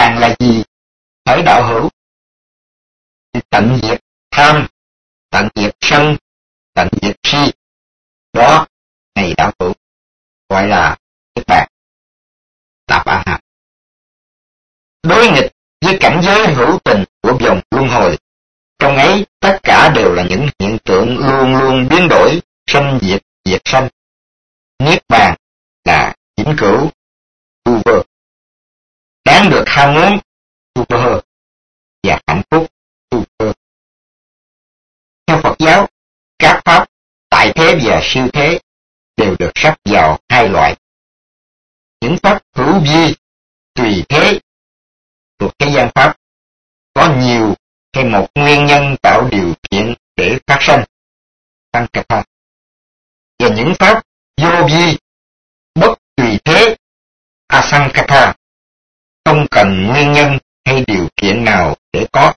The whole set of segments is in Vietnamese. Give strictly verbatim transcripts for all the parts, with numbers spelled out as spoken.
Bàn là gì? Hỡi đạo hữu, thì tận diệt tham, tận diệt sân, tận diệt si. Đó, này đạo hữu, gọi là Niết Bàn. Tạp A Hàm. Đối nghịch với cảnh giới hữu tình của vòng luân hồi, trong ấy tất cả đều là những hiện tượng luôn luôn biến đổi, sanh diệt, diệt sanh. Niết Bàn là vĩnh cửu, tu vơ, đáng được ham muốn, tu vơ, và hạnh phúc, tu vơ. Theo Phật giáo, các pháp tại thế và siêu thế đều được sắp vào hai loại. Những pháp hữu vi, tùy thế, thuộc thế gian pháp, có nhiều hay một nguyên nhân tạo điều kiện để phát sanh, Sankata. Và những pháp vô vi, bất tùy thế, Asankata, không cần nguyên nhân hay điều kiện nào để có.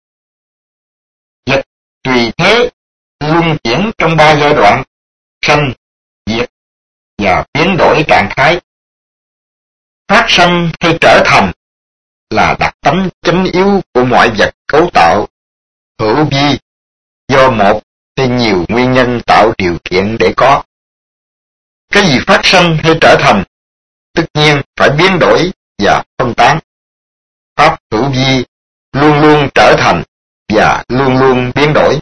Vật tùy thế luân chuyển trong ba giai đoạn: sanh, diệt và biến đổi trạng thái. Phát sanh hay trở thành là đặc tánh chánh yếu của mọi vật cấu tạo, hữu vi, do một hay nhiều nguyên nhân tạo điều kiện để có. Cái gì phát sanh hay trở thành, tất nhiên phải biến đổi và phân tán. Pháp hữu vi luôn luôn trở thành và luôn luôn biến đổi.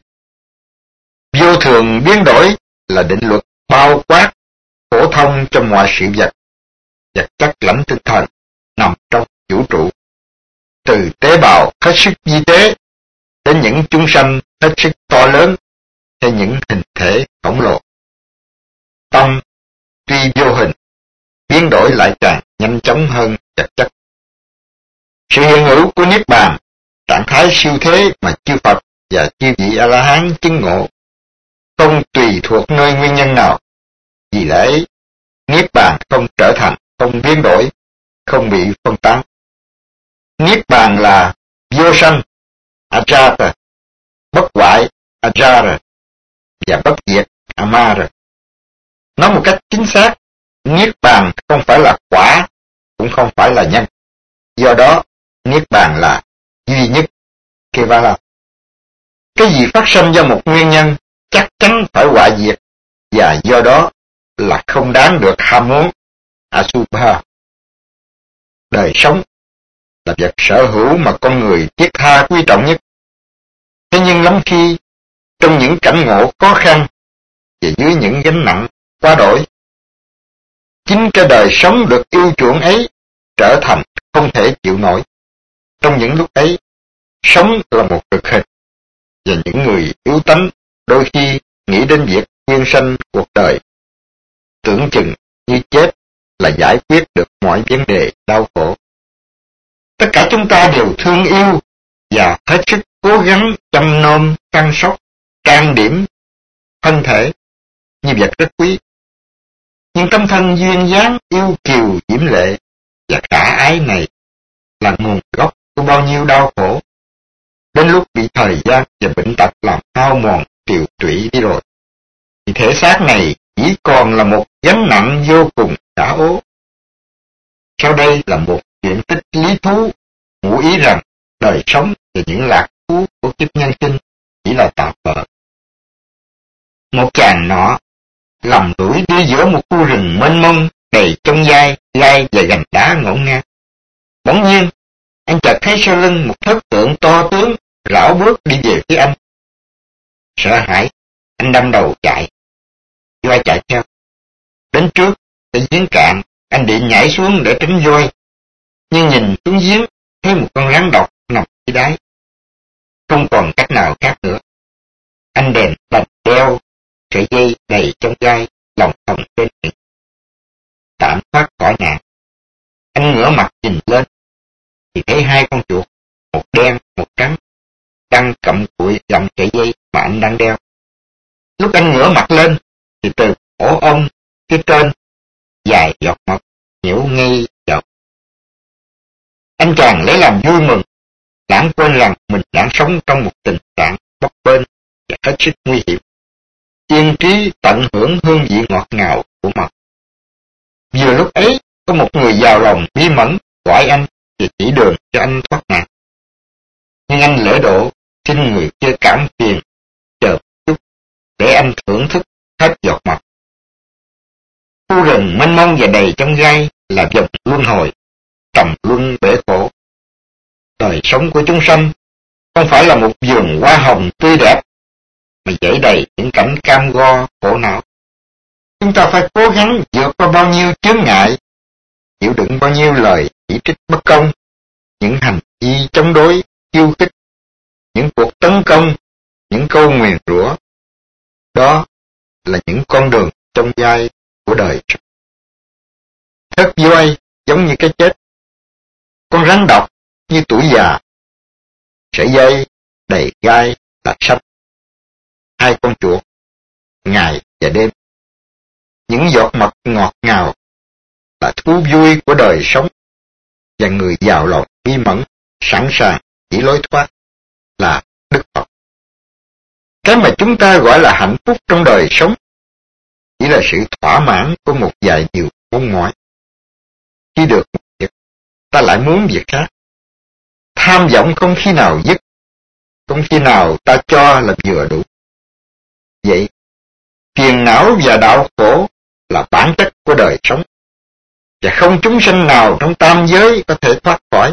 Vô thường biến đổi là định luật bao quát, phổ thông cho mọi sự vật, vật chất lãnh tinh thần nằm trong vũ trụ, từ tế bào hết sức vi tế đến những chúng sanh hết sức to lớn hay những hình thể khổng lồ. Tâm tuy vô hình, biến đổi lại càng nhanh chóng hơn vật chất. Sự hiện hữu của Niết Bàn, trạng thái siêu thế mà chư Phật và chư vị A-la-hán chứng ngộ, không tùy thuộc nơi nguyên nhân nào. Vì lẽ Niết Bàn không trở thành, không biến đổi, không bị phân tán. Niết Bàn là vô sanh, Ajata, bất hoại, Ajara, và bất diệt, Amara. Nói một cách chính xác, Niết Bàn không phải là quả, cũng không phải là nhân. Do đó, Niết Bàn là duy nhất, Kevala. Cái gì phát sinh do một nguyên nhân chắc chắn phải hoại diệt, và do đó là không đáng được ham muốn, Asubha. Đời sống là vật sở hữu mà con người thiết tha quý trọng nhất. Thế nhưng lắm khi, trong những cảnh ngộ khó khăn và dưới những gánh nặng quá đổi, chính cái đời sống được yêu chuộng ấy trở thành không thể chịu nổi. Trong những lúc ấy, sống là một cực hình, và những người yếu tánh đôi khi nghĩ đến việc quyên sanh cuộc đời, tưởng chừng như chết là giải quyết được mọi vấn đề đau khổ. Tất cả chúng ta đều thương yêu và hết sức cố gắng chăm nom, chăm sóc, trang điểm thân thể như vật rất quý. Nhưng tâm thân duyên dáng, yêu kiều, diễm lệ và khả ái này là nguồn gốc của bao nhiêu đau khổ. Đến lúc bị thời gian và bệnh tật làm hao mòn tiều tụy đi rồi, thì thể xác này chỉ còn là một gánh nặng vô cùng đã ố. Sau đây là một chuyện tích lý thú, ngụ ý rằng đời sống và những lạc thú của kiếp nhân sinh chỉ là tạm bợ. Một chàng nọ lầm lũi đi giữa một khu rừng mênh mông đầy chông gai, gai và gành đá ngổn ngang. Bỗng nhiên, anh chợt thấy sau lưng một thất tượng to tướng rảo bước đi về phía anh. Sợ hãi, anh đâm đầu chạy. Voi chạy theo. Đến trước, tới giếng cạn, anh định nhảy xuống để tránh voi. Nhưng nhìn xuống giếng, thấy một con rắn độc nằm dưới đáy. Không còn cách nào khác nữa. Anh đèn bạch đeo sợi dây đầy trong gai lòng thòng trên miệng. Tạm thoát khỏi nạn. Anh ngửa mặt nhìn lên, thì thấy hai con chuột, một đen, một trắng, đang cặm cụi gặm sợi dây mà anh đang đeo. Lúc anh ngửa mặt lên, thì từ cổ ông phía trên dài giọt mật nhiễu ngay vào. Anh chàng lấy làm vui mừng, lãng quên rằng mình đang sống trong một tình trạng bấp bênh và hết sức nguy hiểm. Yên trí tận hưởng hương vị ngọt ngào của mật. Vừa lúc ấy, có một người giàu lòng bí mẫn gọi anh và chỉ đường cho anh thoát nạn. Nhưng anh lỡ độ, xin người chơi cảm phiền, chờ một chút, để anh thưởng thức hết giọt mật. Khu rừng mênh mông và đầy trong gai là vòng luân hồi, trầm luân bể khổ. Đời sống của chúng sanh không phải là một vườn hoa hồng tươi đẹp, mà dãy đầy những cảnh cam go, khổ não. Chúng ta phải cố gắng vượt qua bao nhiêu chướng ngại, chịu đựng bao nhiêu lời chỉ trích bất công, những hành vi chống đối, khiêu khích, những cuộc tấn công, những câu nguyền rủa. Đó là những con đường trong gai của đời. Thất voi giống như cái chết, con rắn độc như tuổi già, sợi dây đầy gai là sách, hai con chuột, ngày và đêm. Những giọt mật ngọt ngào là thú vui của đời sống, và người giàu lòng bi mẫn, sẵn sàng chỉ lối thoát là Đức Phật. Cái mà chúng ta gọi là hạnh phúc trong đời sống chỉ là sự thỏa mãn của một vài điều mong mỏi. Khi được một việc, ta lại muốn việc khác. Tham vọng không khi nào dứt, không khi nào ta cho là vừa đủ. Vậy, phiền não và đạo khổ là bản chất của đời sống, và không chúng sinh nào trong tam giới có thể thoát khỏi.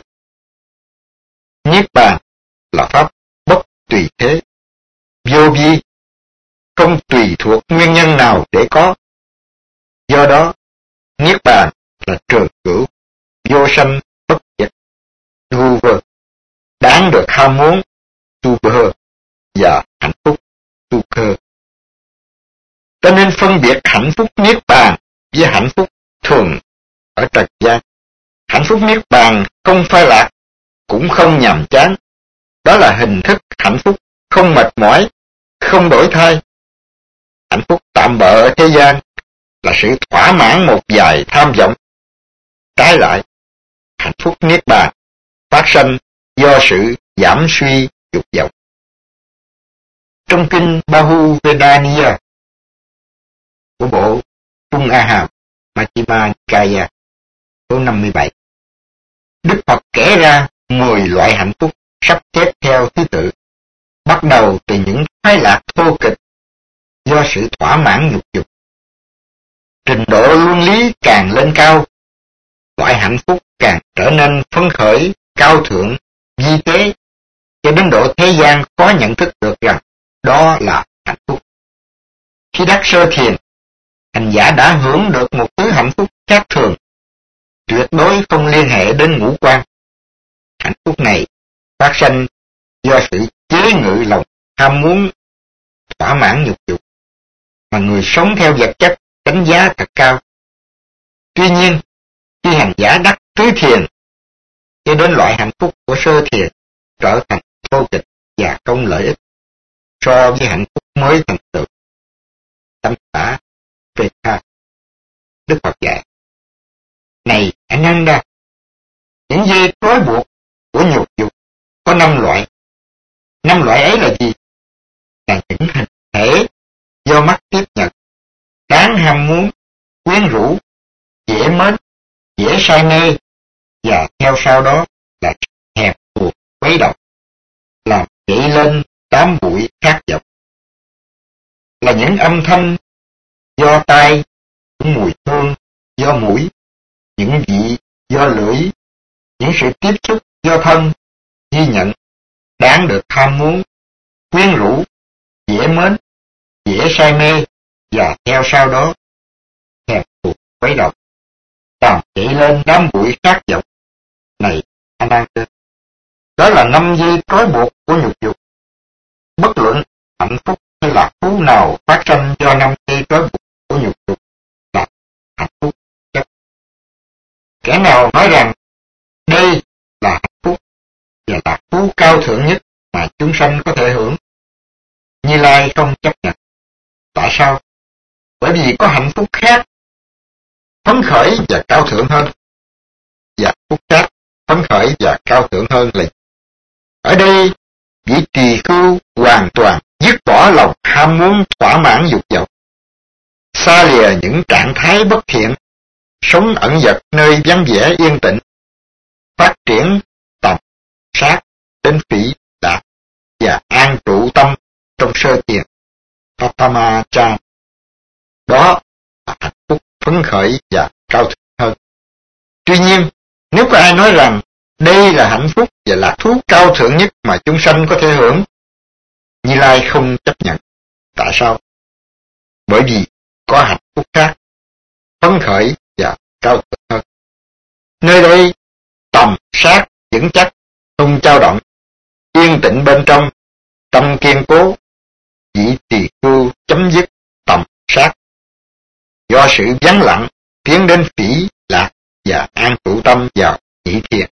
Niết bàn là pháp bất tùy thế, vô vi, không tùy thuộc nguyên nhân nào để có. Do đó, Niết bàn là trường cửu, vô sanh bất diệt, tu vơ, đáng được ham muốn, tu vơ, và hạnh phúc, tu cơ. Cho nên phân biệt hạnh phúc Niết bàn với hạnh phúc thường ở trần gian. Hạnh phúc Niết bàn không phai lạc, cũng không nhàm chán. Đó là hình thức hạnh phúc không mệt mỏi, không đổi thay. Hạnh phúc tạm bợ ở thế gian là sự thỏa mãn một vài tham vọng. Trái lại, hạnh phúc Niết bàn phát sanh do sự giảm suy dục vọng. Trong kinh Bahu Vedaniya của bộ Trung A Hàm Majjhima Nikaya số năm mươi bảy, Đức Phật kể ra mười loại hạnh phúc sắp xếp theo thứ tự, bắt đầu từ những khoái lạc thô kịch do sự thỏa mãn nhục dục. Trình độ luân lý càng lên cao, loại hạnh phúc càng trở nên phấn khởi, cao thượng, vi tế, cho đến độ thế gian khó nhận thức được rằng đó là hạnh phúc. Khi đắc sơ thiền, hành giả đã hưởng được một thứ hạnh phúc khác thường, tuyệt đối không liên hệ đến ngũ quan. Hạnh phúc này phát sanh do sự chế ngự lòng ham muốn thỏa mãn nhục dục, mà người sống theo vật chất đánh giá thật cao. Tuy nhiên, khi hành giả đắc tứ thiền, cho đến loại hạnh phúc của sơ thiền trở thành thô kịch và không lợi ích so với hạnh phúc mới thành tựu. Tâm tả về tha. Đức Phật dạy: này Ananda, những dây trói buộc của nhục dục có năm loại. Năm loại ấy là gì? Là những hình thể do mắt tiếp nhận, đáng ham muốn, quyến rũ, dễ mến, dễ say mê, và theo sau đó là thèm thuồng quấy động, làm dậy lên đám bụi khát vọng. Là những âm thanh do tai, những mùi hương do mũi, những vị do lưỡi, những sự tiếp xúc do thân, ghi nhận, đáng được tham muốn, quyến rũ, dễ mến, dễ say mê, và theo sau đó thèm thuồng quấy động, làm dậy lên đám bụi khát vọng. Này Ananda, đó là năm dây trói buộc của nhục dục. Bất luận hạnh phúc hay lạc thú nào phát sinh do năm dây trói buộc của nhục dục là hạnh phúc chất. Kẻ nào nói rằng đây là hạnh phúc và lạc thú cao thượng nhất mà chúng sanh có thể hưởng, Như Lai không chấp nhận. Tại sao? Bởi vì có hạnh phúc khác, phấn khởi và cao thượng hơn. Và phúc khác, phấn khởi và cao thượng hơn là ở đây, vị tỳ khưu hoàn toàn dứt bỏ lòng ham muốn thỏa mãn dục vọng, xa lìa những trạng thái bất thiện, sống ẩn dật nơi vắng vẻ yên tĩnh, phát triển tầm sát đến phỉ đạt và an trụ tâm trong sơ thiền Patamachan. Đó là hạnh phúc phấn khởi và cao thượng hơn. Tuy nhiên, nếu có ai nói rằng đây là hạnh phúc và lạc thú cao thượng nhất mà chúng sanh có thể hưởng, Như Lai không chấp nhận. Tại sao? Bởi vì có hạnh phúc khác, phấn khởi và cao thượng hơn. Nơi đây tầm sát vững chắc, không dao động, yên tĩnh bên trong, tâm kiên cố, vị tỳ khưu chấm dứt tầm sát. Do sự vắng lặng tiến đến phỉ lạc và an trụ tâm vào nhị thiền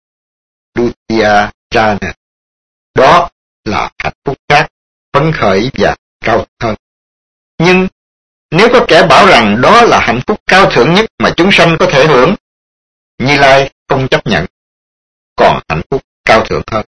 Dutya Jhana. Đó là hạnh phúc khác, phấn khởi và cao hơn. Nhưng nếu có kẻ bảo rằng đó là hạnh phúc cao thượng nhất mà chúng sanh có thể hưởng, Như Lai không chấp nhận. Còn hạnh phúc cao thượng hơn.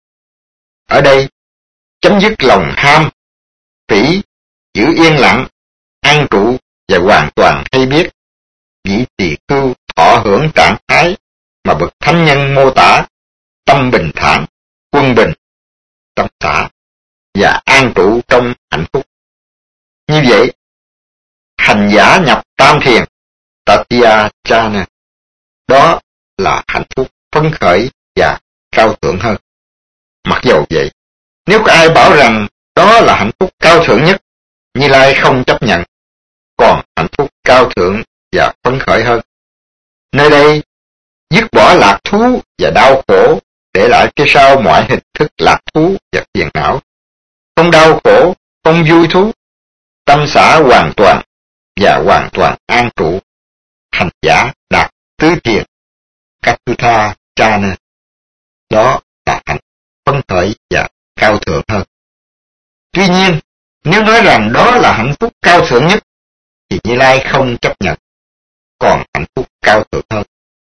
Ở đây chấm dứt lòng ham, phỉ, giữ yên lặng, an trụ và hoàn toàn hay biết. Vị tỳ khưu thọ hưởng trạng thái mà bậc thánh nhân mô tả: tâm bình thản, quân bình, tâm xả và an trụ trong hạnh phúc. Như vậy, hành giả nhập tam thiền Tatya Jhana, đó là hạnh phúc phấn khởi và cao thượng hơn. Mặc dầu vậy, nếu có ai bảo rằng đó là hạnh phúc cao thượng nhất, Như Lai không chấp nhận. Còn hạnh phúc cao thượng và phấn khởi hơn. Nơi đây dứt bỏ lạc thú và đau khổ, để lại phía sau mọi hình thức lạc thú và phiền não. Không đau khổ, không vui thú, tâm xả hoàn toàn và hoàn toàn an trụ. Hành giả đạt tứ thiền Katutha Jhana. Đó là hạnh phấn khởi và cao thượng hơn. Tuy nhiên, nếu nói rằng đó là hạnh phúc cao thượng nhất, thì Như Lai không chấp nhận. Còn hạnh phúc cao thượng hơn.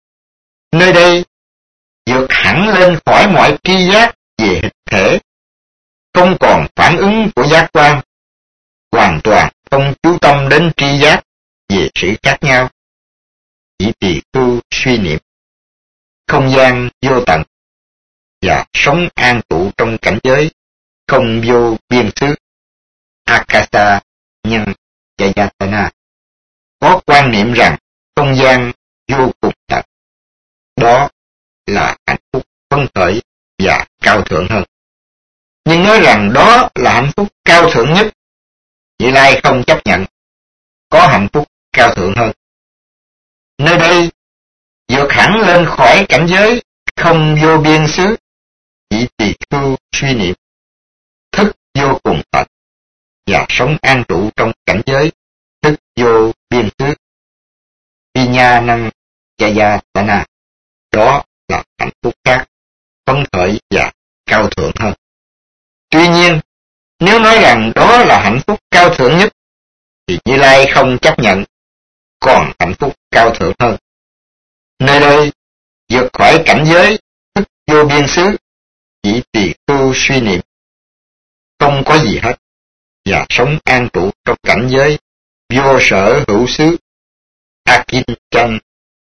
Nơi đây vượt hẳn lên khỏi mọi tri giác về hình thể, không còn phản ứng của giác quan, hoàn toàn không chú tâm đến tri giác về sự khác nhau. Chỉ tỳ khưu suy niệm không gian vô tận và sống an trụ trong cảnh giới không vô biên xứ Akasa nhân Jayatana, có quan niệm rằng không gian vô cùng tận. Đó là hạnh phúc phấn khởi và cao thượng hơn. Nhưng nói rằng đó là hạnh phúc cao thượng nhất, Như Lai không chấp nhận. Có hạnh phúc cao thượng hơn. Nơi đây vượt hẳn lên khỏi cảnh giới không vô biên xứ, chỉ tỳ khưu suy niệm thức vô cùng tận và sống an trụ trong cảnh giới thức vô biên xứ Viññāṇaṁ Jayatana. Đó là hạnh phúc khác, phấn khởi và cao thượng hơn. Tuy nhiên, nếu nói rằng đó là hạnh phúc cao thượng nhất, thì Như Lai không chấp nhận. Còn hạnh phúc cao thượng hơn. Nơi đây vượt khỏi cảnh giới thức vô biên xứ, chỉ tỳ khưu suy niệm không có gì hết và sống an trụ trong cảnh giới vô sở hữu xứ Akinchan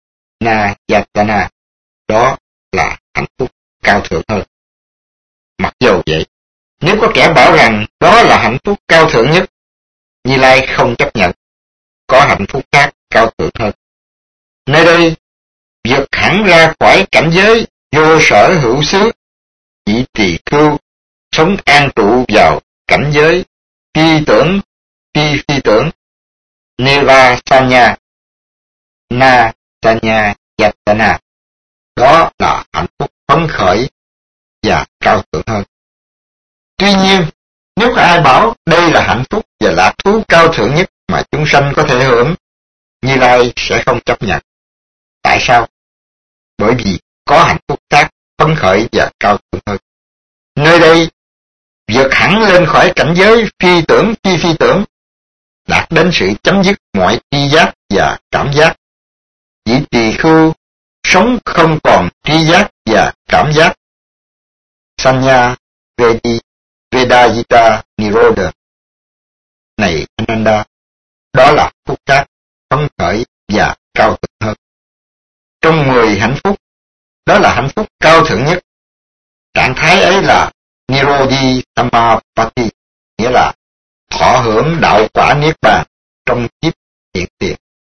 Nayatana. Đó là hạnh phúc cao thượng hơn. Mặc dầu vậy, nếu có kẻ bảo rằng đó là hạnh phúc cao thượng nhất, Như Lai không chấp nhận. Có hạnh phúc khác cao thượng hơn. Nơi đây vượt hẳn ra khỏi cảnh giới vô sở hữu xứ, chỉ tỳ khưu sống an trụ vào cảnh giới phi tưởng phi phi tưởng Nirvasanya Na Sanya Yatana. Đó là hạnh phúc phấn khởi và cao thượng hơn. Tuy nhiên, nếu có ai bảo đây là hạnh phúc và lạc thú cao thượng nhất mà chúng sanh có thể hưởng, Như Lai sẽ không chấp nhận. Tại sao? Bởi vì có hạnh phúc khác, phấn khởi và cao thượng hơn. Nơi đây vượt hẳn lên khỏi cảnh giới phi tưởng phi phi tưởng, đạt đến sự chấm dứt mọi tri giác và cảm giác. Vị tỳ khưu sống không còn tri giác và cảm giác. Sanya Vedi Vedayita Nirodha. Này Ananda, đó là phúc khác, phấn khởi và cao thượng hơn. Trong mười hạnh phúc, đó là hạnh phúc cao thượng Bodhisammapati, nghĩa là thọ hưởng đạo quả niết bàn trong kiếp hiện tiền.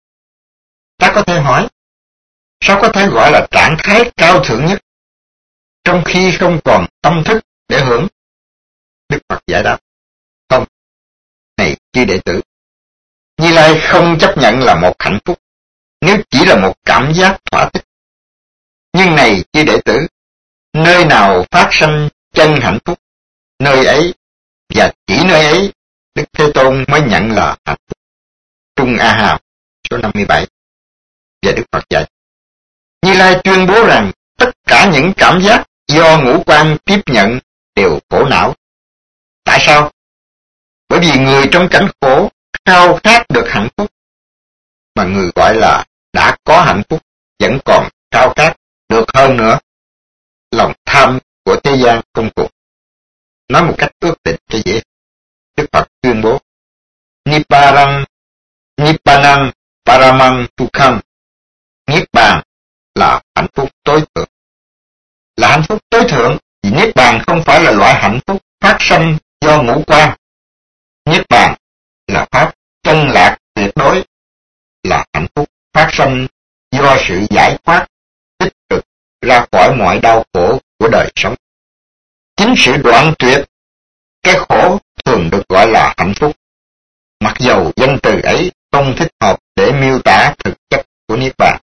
Ta có thể hỏi, sao có thể gọi là trạng thái cao thượng nhất, trong khi không còn tâm thức để hưởng? Đức Phật giải đáp, không, này chư đệ tử, Như Lai không chấp nhận là một hạnh phúc, nếu chỉ là một cảm giác thỏa thích. Nhưng này chư đệ tử, nơi nào phát sanh chân hạnh phúc, nơi ấy, và chỉ nơi ấy, Đức Thế Tôn mới nhận là hạnh phúc. Trung A Hàm, số năm mươi bảy. Và Đức Phật dạy, Như Lai tuyên bố rằng tất cả những cảm giác do ngũ quan tiếp nhận đều khổ não. Tại sao? Bởi vì người trong cảnh khổ khao khát được hạnh phúc, mà người gọi là đã có hạnh phúc vẫn còn khao khát được hơn nữa. Lòng tham của thế gian không cùng. Nói một cách ước định cho dễ, Đức Phật tuyên bố, Nipparang, Nippanang Paramang Sukham, Niết bàn là hạnh phúc tối thượng. Là hạnh phúc tối thượng vì Niết bàn không phải là loại hạnh phúc phát sanh do ngũ quan. Niết bàn là pháp chân lạc tuyệt đối, là hạnh phúc phát sanh do sự giải thoát tích cực ra khỏi mọi đau khổ của đời sống. Chính sự đoạn tuyệt cái khổ thường được gọi là hạnh phúc, mặc dầu danh từ ấy không thích hợp để miêu tả thực chất của Niết bàn.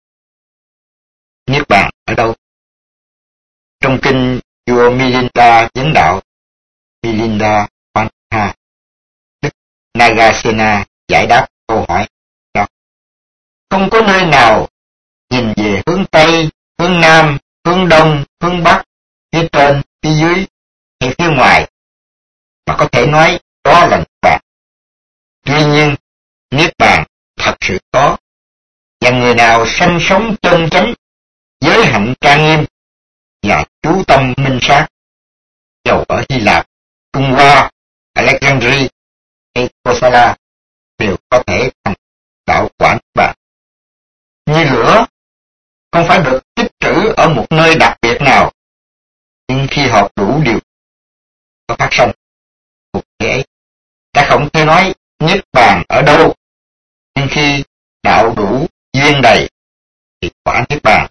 Niết bàn ở đâu? Trong kinh vua Milinda Vấn Đạo, Milinda Pantha, Đức Nagasena giải đáp câu hỏi đó. Không có nơi nào nhìn về hướng Tây, hướng Nam, hướng Đông, hướng Bắc, phía trên, phía dưới, hay phía ngoài, mà có thể nói đó là Niết bàn. Tuy nhiên, Niết bàn thật sự có, và người nào sanh sống chân chánh, giới hạnh trang nghiêm, và chú tâm minh sát, dầu ở Hy Lạp, Trung Hoa, Alexandria hay Kosala, đều có thể thành đạo quả Niết bàn. Như lửa, không phải được tích trữ ở một nơi đặc biệt nào, nhưng khi hợp đủ điều có phát sinh một thế ấy. Ta không thể nói Niết bàn ở đâu, nhưng khi đạo đủ duyên đầy thì quả Niết bàn.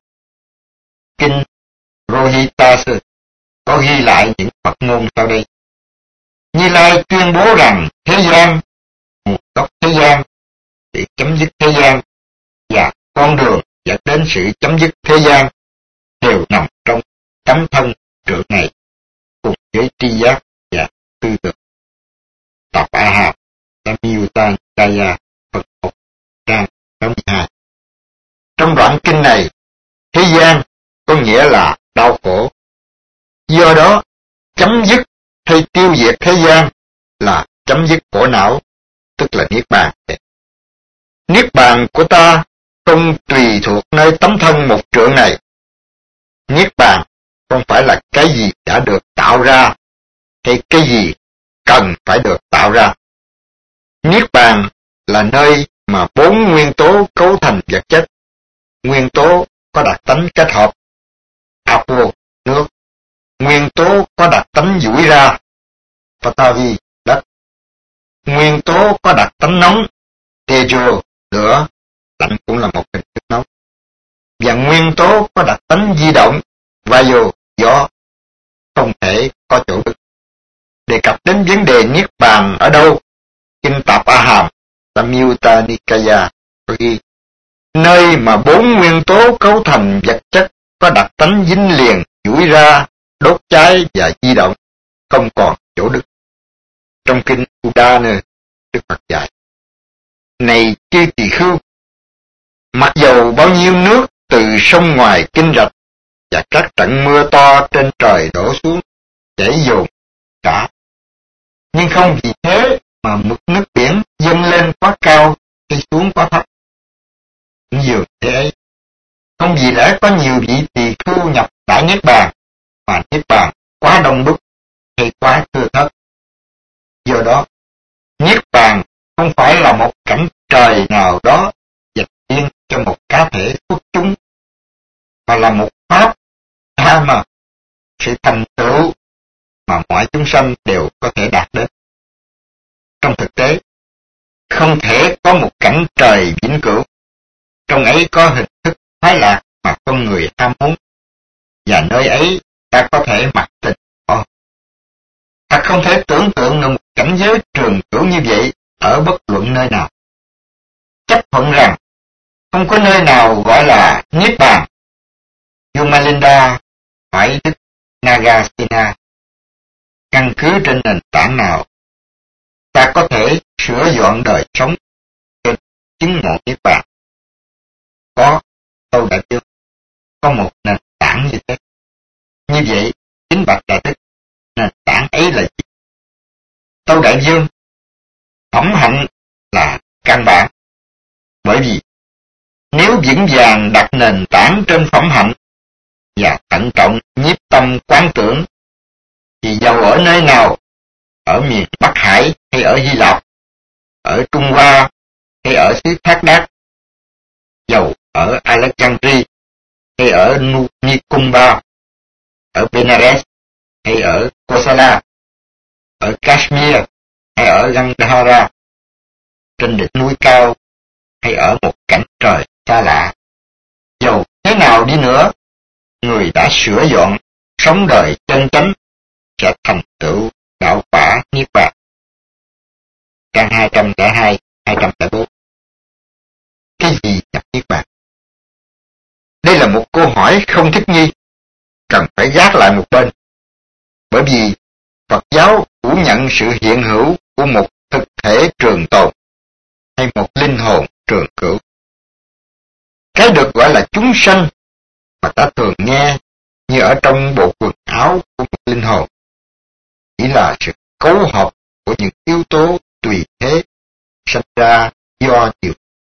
Kinh Rohitas có ghi lại những Phật ngôn sau đây. Như Lai tuyên bố rằng thế gian, nguồn gốc thế gian, sự chấm dứt thế gian và con đường dẫn đến sự chấm dứt thế gian đều nằm trong tấm thân trượng này, cùng với tri giác và tư tưởng. Tập A Hàm, Samyutta Nikaya, Phật một, trang sáu mươi hai. Trong đoạn kinh này, thế gian có nghĩa là đau khổ. Do đó, chấm dứt hay tiêu diệt thế gian là chấm dứt khổ não, tức là Niết bàn. Niết bàn của ta không tùy thuộc nơi tấm thân một trượng này. Niết bàn không phải là cái gì đã được tạo ra, hay cái gì cần phải được tạo ra. Niết bàn là nơi mà bốn nguyên tố cấu thành vật chất. Nguyên tố có đặc tánh kết hợp, Apo, nước. Nguyên tố có đặc tánh duỗi ra, Patavi, đất. Nguyên tố có đặc tánh nóng, Tejo, lửa, lạnh cũng là một hình thức nóng. Và nguyên tố có đặc tánh di động, Vayu, gió, không thể có chỗ đứng. Đề cập đến vấn đề Niết bàn ở đâu, Kinh Tạp A Hàm, Samyutta Nikaya có ghi, nơi mà bốn nguyên tố cấu thành vật chất có đặc tánh dính liền, duỗi ra, đốt cháy và di động, không còn chỗ đứng. Trong kinh Udana, Đức Phật dạy, này chư tỳ khưu, mặc dầu bao nhiêu nước từ sông ngoài kinh rạch và các trận mưa to trên trời đổ xuống chảy dồn cả, nhưng không vì thế mà mực nước biển dâng lên quá cao hay xuống quá thấp. Dường thế ấy, không vì lẽ có nhiều vị tỳ khưu nhập đại Niết bàn, mà Niết bàn quá đông đúc hay quá thưa thớt. Do đó, Niết bàn không phải là một cảnh trời nào đó dành riêng cho một cá thể xuất chúng, mà là một pháp tha mà sự thành tựu mà mọi chúng sanh đều có thể đạt đến. Trong thực tế, không thể có một cảnh trời vĩnh cửu, trong ấy có hình thức khoái lạc mà con người ham muốn, và nơi ấy ta có thể mặc tình họ. Ta không thể tưởng tượng được một cảnh giới trường cửu như vậy ở bất luận nơi nào. Chấp thuận rằng không có nơi nào gọi là niết bàn. Yumalinda hỏi Đức Nagasena, căn cứ trên nền tảng nào ta có thể sửa dọn đời sống cho chứng ngộ niết bàn? Có, Tâu Đại Dương, có một nền tảng như thế. Như vậy, chính bạch Đại Đức, nền tảng ấy là gì? Tâu Đại Dương, phẩm hạnh là căn bản. Bởi vì nếu vững vàng đặt nền tảng trên phẩm hạnh và thận trọng nhiếp tâm quán tưởng, thì dầu ở nơi nào, ở miền Bắc Hải hay ở Hy Lạp, ở Trung Hoa hay ở xứ Thác Đát, dầu ở Alexandria hay ở Nikumba, ở Benares hay ở Kosala, ở Kashmir hay ở Gandhara, trên đỉnh núi cao hay ở một cảnh trời xa lạ, dầu thế nào đi nữa, người đã sửa dọn sống đời chân chánh sẽ thành tựu đạo quả niết bàn. Trang hai trăm lẻ hai, hai trăm lẻ bốn. Cái gì là niết bàn? Đây là một câu hỏi không thích nghi, cần phải gác lại một bên, bởi vì Phật giáo phủ nhận sự hiện hữu của một thực thể trường tồn hay một linh hồn trường cửu. Cái được gọi là chúng sanh mà ta thường nghe như ở trong bộ quần áo của một linh hồn chỉ là sự cấu hợp của những yếu tố tùy thế sinh ra do nhiều.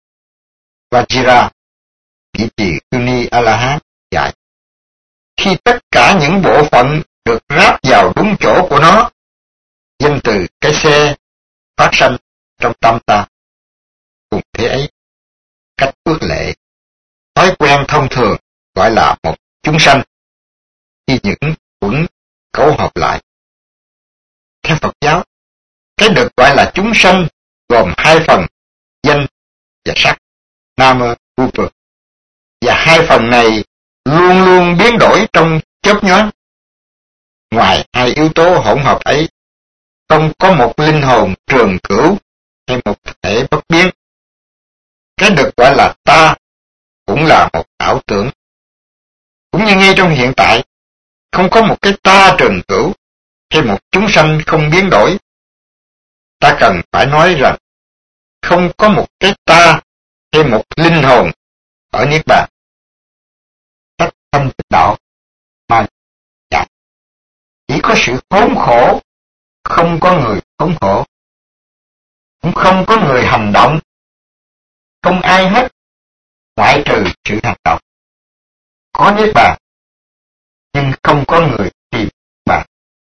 Vajira, vị trì Kuni A-la-hán dạy, khi tất cả những bộ phận được ráp vào đúng chỗ của nó, danh từ cái xe phát sanh trong tâm ta. Cùng thế ấy, cách ước lệ, thói quen thông thường gọi là một chúng sanh, khi những quẩn cấu hợp lại. Theo Phật giáo, cái được gọi là chúng sanh gồm hai phần, danh và sắc, Nama Rupa, và hai phần này luôn luôn biến đổi trong chớp nhoáng. Ngoài hai yếu tố hỗn hợp ấy, không có một linh hồn trường cửu hay một thể bất biến. Cái được gọi là ta cũng là một ảo tưởng. Cũng như ngay trong hiện tại, không có một cái ta trường cửu hay một chúng sanh không biến đổi. Ta cần phải nói rằng không có một cái ta hay một linh hồn ở niết bàn. Cách thanh tịnh đạo mà dạy, chỉ có sự khốn khổ, không có người khốn khổ, cũng không có người hành động, không ai hết, ngoại trừ sự hành động. Có niết bàn, nhưng không có người tìm bàn.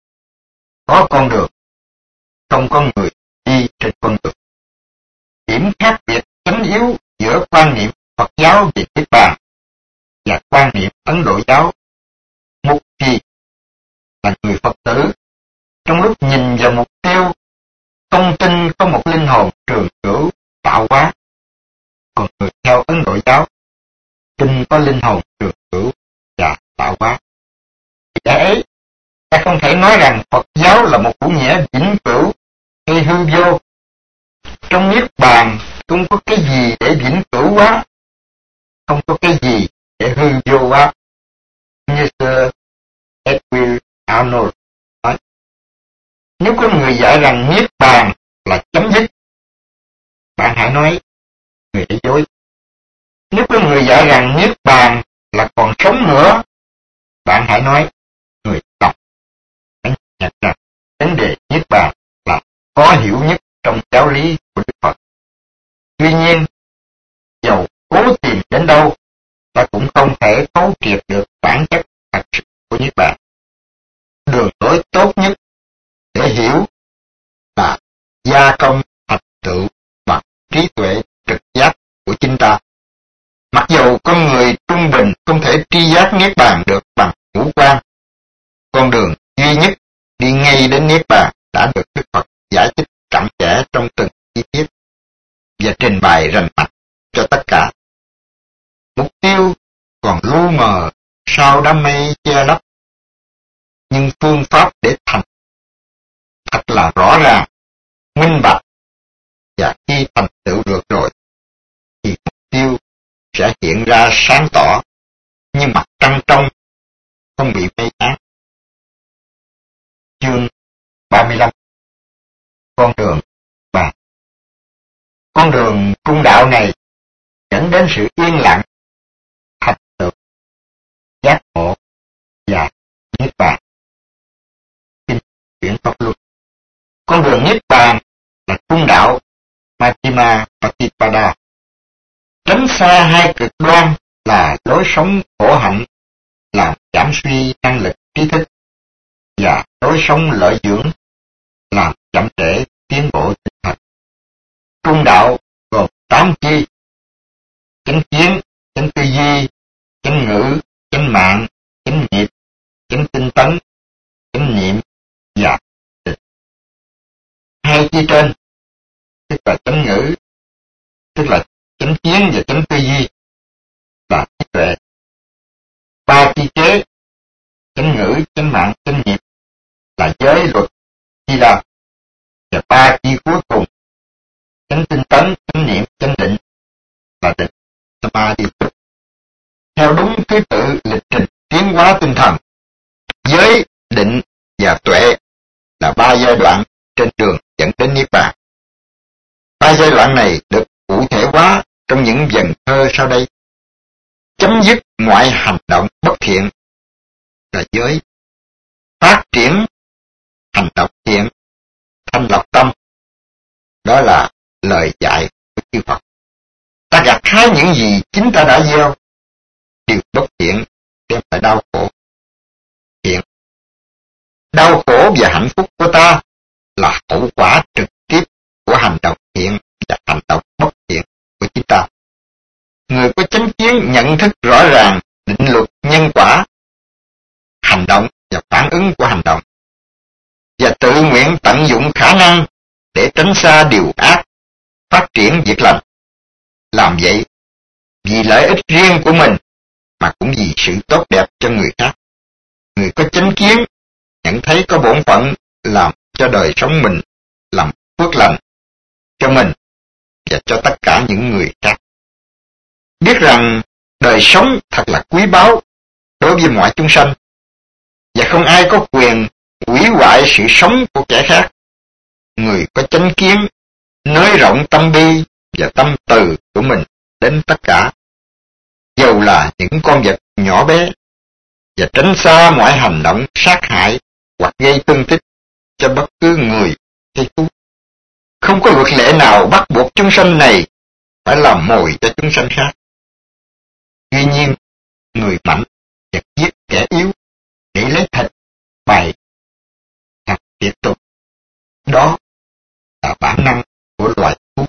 Có con đường, không có người đi trên con đường. Điểm khác biệt chánh yếu giữa quan niệm Phật giáo về niết bàn và quan niệm Ấn Độ giáo, mục tiêu là người Phật tử trong lúc nhìn vào mục tiêu không tin có một linh hồn trường cửu tạo hóa, còn người theo Ấn Độ giáo tin có linh hồn trường cửu và tạo hóa. Vì ấy, ta không thể nói rằng Phật giáo là một chủ nghĩa vĩnh cửu hay hư vô. Trong niết bàn không có cái gì để vĩnh cửu quá, không có cái gì để hư vô quá. Như Sir Edwin Arnold nói, nếu có người dạy rằng niết bàn là chấm dứt, bạn hãy nói người ấy dối. Nếu có người dạy rằng niết bàn là còn sống nữa, bạn hãy nói người đọc. Hãy nhận rằng vấn đề niết bàn là khó hiểu nhất trong giáo lý của Đức Phật. Tuy nhiên, dầu cố tìm đến đâu, ta cũng không thể thấu triệt được bản chất thật sự của niết bàn. Đường lối tốt nhất để hiểu là gia công thành tựu bằng trí tuệ trực giác của chính ta. Mặc dầu con người trung bình không thể tri giác niết bàn được bằng ngũ quan, con đường duy nhất đi đi đến Niết Bàn đã được Đức Phật giải thích cặn kẽ trong từng chi tiết và trình bày rành mạch cho tất cả. Mục tiêu còn lu mờ sau đám mây che lấp, nhưng phương pháp để thành thật là rõ ràng, minh bạch, và khi thành tựu được rồi thì mục tiêu sẽ hiện ra sáng tỏ như mặt trăng trong, không bị mây ám. Chương ba mươi lăm. Con đường ba. Con đường trung đạo này dẫn đến sự yên lặng, thành tựu, giác ngộ và niết bàn. Kinh chuyển pháp luân. Con đường niết bàn là trung đạo Majjhima Patipada. Tránh xa hai cực đoan là lối sống khổ hạnh, làm giảm suy năng lực trí thức, và lối sống lợi dưỡng, làm chậm trễ tiến bộ tinh thần. Trung đạo gồm tám chi: chánh kiến, chánh tư duy, chánh ngữ, chánh mạng, chánh nghiệp, chánh tinh tấn, chánh niệm và tịch. Hai chi trên, tức là chánh ngữ, tức là chánh kiến và chánh tư duy, là trí tuệ. Ba chi kế, chánh ngữ, chánh mạng, chánh nghiệp, là giới luật, chi là. Và ba chi cuối cùng, chánh tinh tấn, chánh niệm, chánh định, là định, samadhi. Theo đúng thứ tự lịch trình tiến hóa tinh thần, giới, định và tuệ là ba giai đoạn trên đường dẫn đến Niết Bàn. Ba giai đoạn này được cụ thể hóa trong những vần thơ sau đây. Chấm dứt mọi hành động bất thiện là giới. Phát triển hành động thiện, thanh lọc tâm, đó là lời dạy của chư Phật. Ta gặt hái những gì chính ta đã gieo. Điều bất thiện đem lại đau khổ. Thiện, đau khổ và hạnh phúc của ta là hậu quả trực tiếp của hành động thiện và hành động bất thiện của chúng ta. Người có chánh kiến nhận thức rõ ràng định luật nhân quả, hành động và phản ứng của hành động, và tự nguyện tận dụng khả năng để tránh xa điều ác, phát triển việc lành. Làm vậy vì lợi ích riêng của mình mà cũng vì sự tốt đẹp cho người khác. Người có chánh kiến nhận thấy có bổn phận làm cho đời sống mình làm phước lành cho mình và cho tất cả những người khác. Biết rằng đời sống thật là quý báu đối với mọi chúng sanh, và không ai có quyền hủy hoại sự sống của kẻ khác. Người có chánh kiến nới rộng tâm bi và tâm từ của mình đến tất cả, dầu là những con vật nhỏ bé, và tránh xa mọi hành động sát hại hoặc gây thương tích cho bất cứ người hay thú. Không có luật lệ nào bắt buộc chúng sanh này phải làm mồi cho chúng sanh khác. Tuy nhiên, người mạnh và giết kẻ yếu để lấy thịt bày thật tiếp tục. Đó là bản năng của loài thú.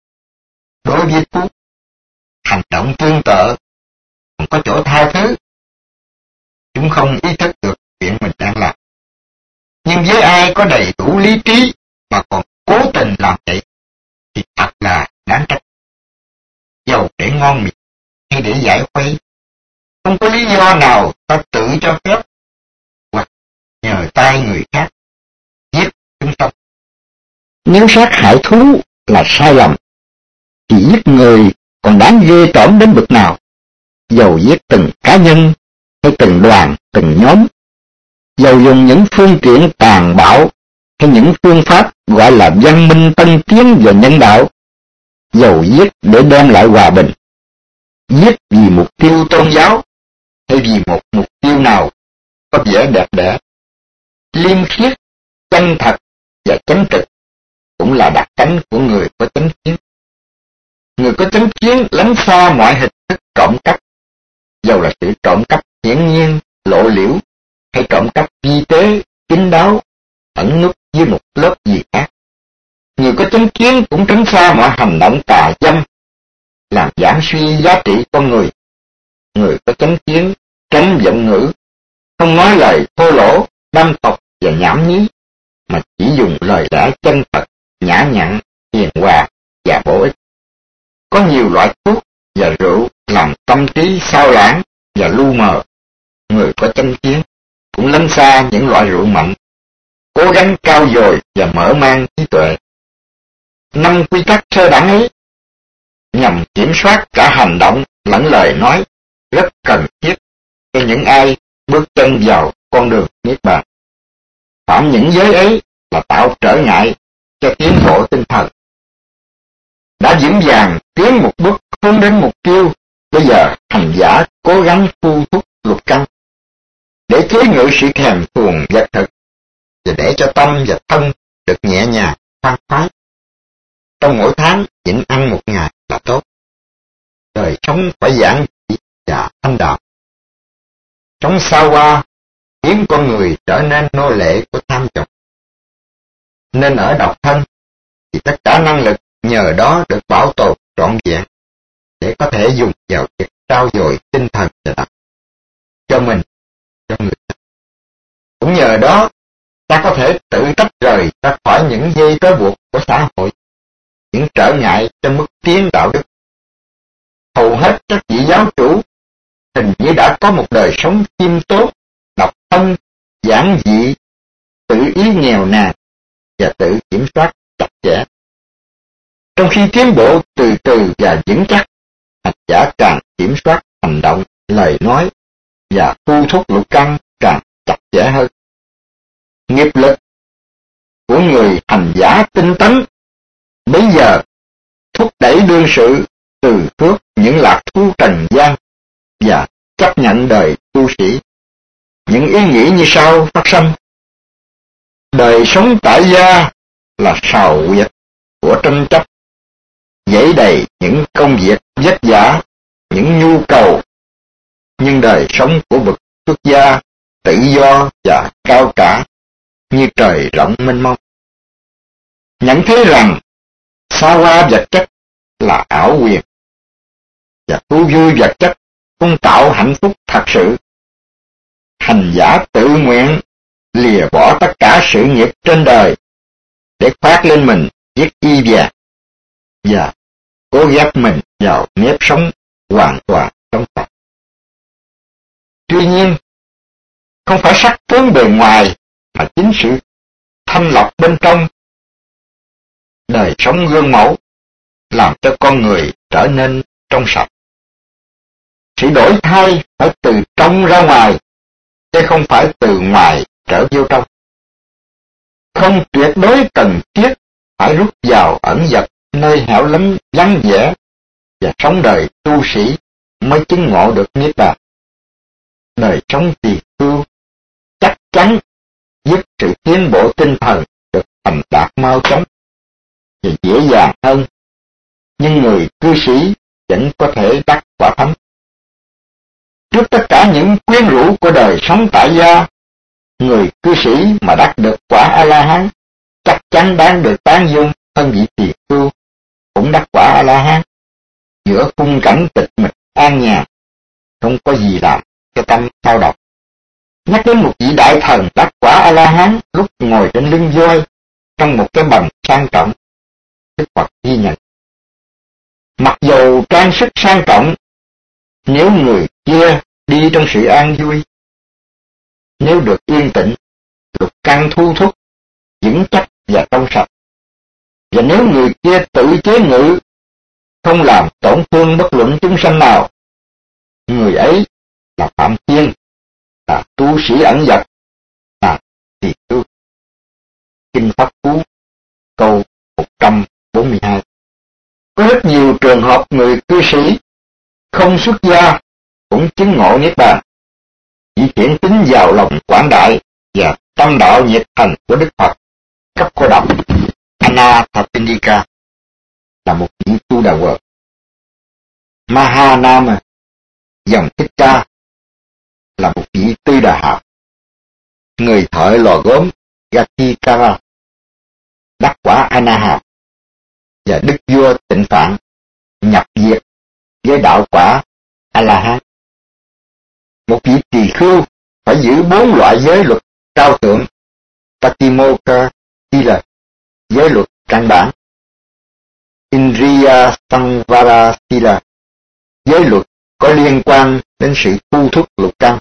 Đối với thú, hành động tương tự còn có chỗ tha thứ. Chúng không ý thức được chuyện mình đang làm. Nhưng với ai có đầy đủ lý trí mà còn cố tình làm vậy thì thật là đáng trách. Dầu để ngon miệng hay để giải khuây, không có lý do nào ta tự cho phép hoặc nhờ tay người khác giết chúng ta. Nếu sát hại thú là sai lầm, thì giết người còn đáng ghê tởm đến bực nào. Dầu giết từng cá nhân hay từng đoàn, từng nhóm, dầu dùng những phương tiện tàn bạo hay những phương pháp gọi là văn minh tân tiến và nhân đạo, dầu giết để đem lại hòa bình, giết vì mục tiêu tôn giáo hay vì một mục tiêu nào có vẻ đẹp đẽ, liêm khiết, chân thật và chánh trực cũng là đặc tánh của người có chánh kiến. Người có chánh kiến lánh xa mọi hình thức trộm cắp, dầu là sự trộm cắp hiển nhiên, lộ liễu, hay trộm cắp vi tế, kín đáo, ẩn núp dưới một lớp gì khác. Người có chánh kiến cũng tránh xa mọi hành động tà dâm, làm giảm suy giá trị con người. Người có chánh kiến tránh giọng ngữ, không nói lời thô lỗ, đâm tộc và nhảm nhí, mà chỉ dùng lời lẽ chân thật, nhã nhặn, hiền hòa và bổ ích. Có nhiều loại thuốc và rượu làm tâm trí sao lãng và lu mờ. Người có chánh kiến cũng lánh xa những loại rượu mạnh, cố gắng cao dồi và mở mang trí tuệ. Năm quy tắc sơ đẳng ấy nhằm kiểm soát cả hành động lẫn lời nói rất cần thiết cho những ai bước chân vào con đường niết bàn. Phạm những giới ấy là tạo trở ngại cho tiến bộ tinh thần. Đã vững vàng tiến một bước hướng đến mục tiêu, bây giờ hành giả cố gắng thu thúc lục căn để chế ngự sự thèm thuồng vật thực và để cho tâm và thân được nhẹ nhàng, khoan khoái. Trong mỗi tháng nhịn ăn một ngày là tốt. Đời sống phải giản dị và thanh đạm. Sống xa hoa khiến con người trở nên nô lệ của tham vọng. Nên ở độc thân thì tất cả năng lực nhờ đó được bảo tồn trọn vẹn để có thể dùng vào việc trao dồi tinh thần và đạo cho mình, cho người khác. Cũng nhờ đó ta có thể tự tách rời ra khỏi những dây trói buộc của xã hội, những trở ngại cho mức tiến đạo đức. Hầu hết các vị giáo chủ hình như đã có một đời sống khiêm tốn, độc thân, giản dị, tự ý nghèo nàn và tự kiểm soát chặt chẽ. Trong khi tiến bộ từ từ và vững chắc, hành giả càng kiểm soát hành động, lời nói và thu thúc lục căn càng chặt chẽ hơn. Nghiệp lực của người hành giả tinh tấn bây giờ thúc đẩy đương sự từ phước những lạc thú trần gian và chấp nhận đời tu sĩ. Những ý nghĩ như sau phát sanh: đời sống tại gia là sào huyệt của tranh chấp, dẫy đầy những công việc vất vả, những nhu cầu, nhưng đời sống của bậc xuất gia tự do và cao cả như trời rộng mênh mông. Nhận thấy rằng xa hoa vật chất là ảo quyền và thú vui vật chất không tạo hạnh phúc thật sự. Hành giả tự nguyện lìa bỏ tất cả sự nghiệp trên đời để khoác lên mình chiếc y vàng và cố ghép mình vào nếp sống hoàn toàn trong sạch. Tuy nhiên, không phải sắc tướng bề ngoài mà chính sự thanh lọc bên trong. Đời sống gương mẫu làm cho con người trở nên trong sạch. Sự đổi thay phải từ trong ra ngoài, chứ không phải từ ngoài trở vô trong. Không tuyệt đối cần thiết phải rút vào ẩn dật nơi hẻo lánh vắng vẻ và sống đời tu sĩ mới chứng ngộ được niết bàn. Đời sống tỳ khưu chắc chắn giúp sự tiến bộ tinh thần được thành đạt mau chóng và dễ dàng hơn, nhưng người cư sĩ vẫn có thể đắc quả thánh. Trước tất cả những quyến rũ của đời sống tại gia, người cư sĩ mà đắc được quả A-la-hán chắc chắn đáng được tán dương hơn vị tỳ khưu cũng đắc quả A-la-hán. Giữa khung cảnh tịch mịch an nhàn, không có gì làm cho tâm sao động. Nhắc đến một vị đại thần đắc quả A-la-hán lúc ngồi trên lưng voi trong một cái bầm sang trọng, Đức Phật ghi nhận: mặc dù trang sức sang trọng, nếu người kia đi trong sự an vui, nếu được yên tĩnh, lục căn thu thúc, vững chắc và trong sạch, và nếu người kia tự chế ngự, không làm tổn thương bất luận chúng sanh nào, người ấy là phạm thiên, là tu sĩ ẩn dật, là tỳ khưu. Kinh Pháp Cú câu một trăm bốn mươi hai. Có rất nhiều trường hợp người cư sĩ không xuất gia cũng chứng ngộ niết bàn, chỉ thiện tính vào lòng quảng đại và tâm đạo nhiệt thành của Đức Phật cấp cô độc Anathapindika là một vị tu đà quật. Mahanama dòng Thích Ca là một vị tư đà hạp. Người thợ lò gốm Gatikara đắc quả Anaham, và đức vua Tịnh Phạn nhập diệt với đạo quả A-la-hán. Một vị tỳ khưu phải giữ bốn loại giới luật cao thượng Patimokkha, căn bản. Indriya Samvara Sila, giới luật có liên quan đến sự thu thúc lục căn.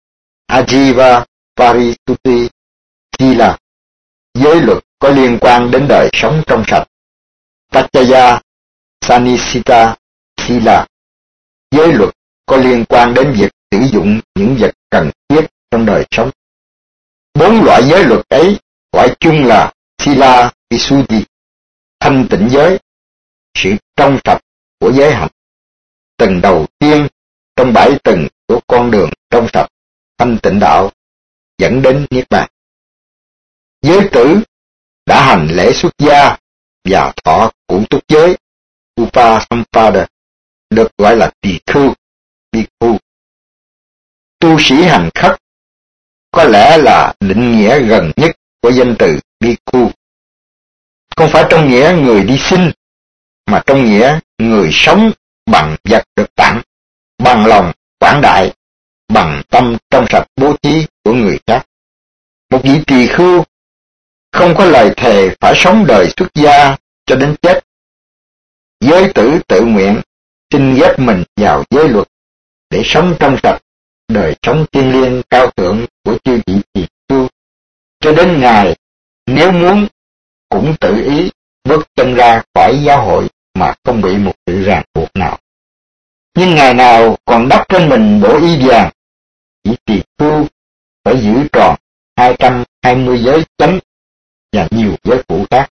Ajiva Parisuddhi Sila, giới luật có liên quan đến đời sống trong sạch. Tachaya Sanisita Sila, giới luật có liên quan đến việc sử dụng những vật cần thiết trong đời sống. Bốn loại giới luật ấy gọi chung là Sila Visuddhi, thanh tịnh giới, sự trong sạch của giới hạnh, tầng đầu tiên trong bảy tầng của con đường trong sạch thanh tịnh đạo dẫn đến niết bàn. Giới tử đã hành lễ xuất gia và thọ cụ túc giới Upasampada được gọi là tỳ khưu, bhikkhu. Tu sĩ hành khất có lẽ là định nghĩa gần nhất của danh từ bhikkhu, không phải trong nghĩa người đi xin, mà trong nghĩa người sống bằng vật được tặng, bằng lòng quảng đại, bằng tâm trong sạch bố thí của người khác. Một vị tỳ khưu không có lời thề phải sống đời xuất gia cho đến chết. Giới tử tự nguyện xin ghép mình vào giới luật để sống trong sạch đời sống thiêng liêng cao thượng của chư vị tỳ khưu, cho đến ngày nếu muốn cũng tự ý bước chân ra khỏi giáo hội mà không bị một sự ràng buộc nào. Nhưng ngày nào còn đắp trên mình bộ y vàng, vị tỳ khưu phải giữ tròn hai trăm hai mươi giới chánh và nhiều giới phụ khác.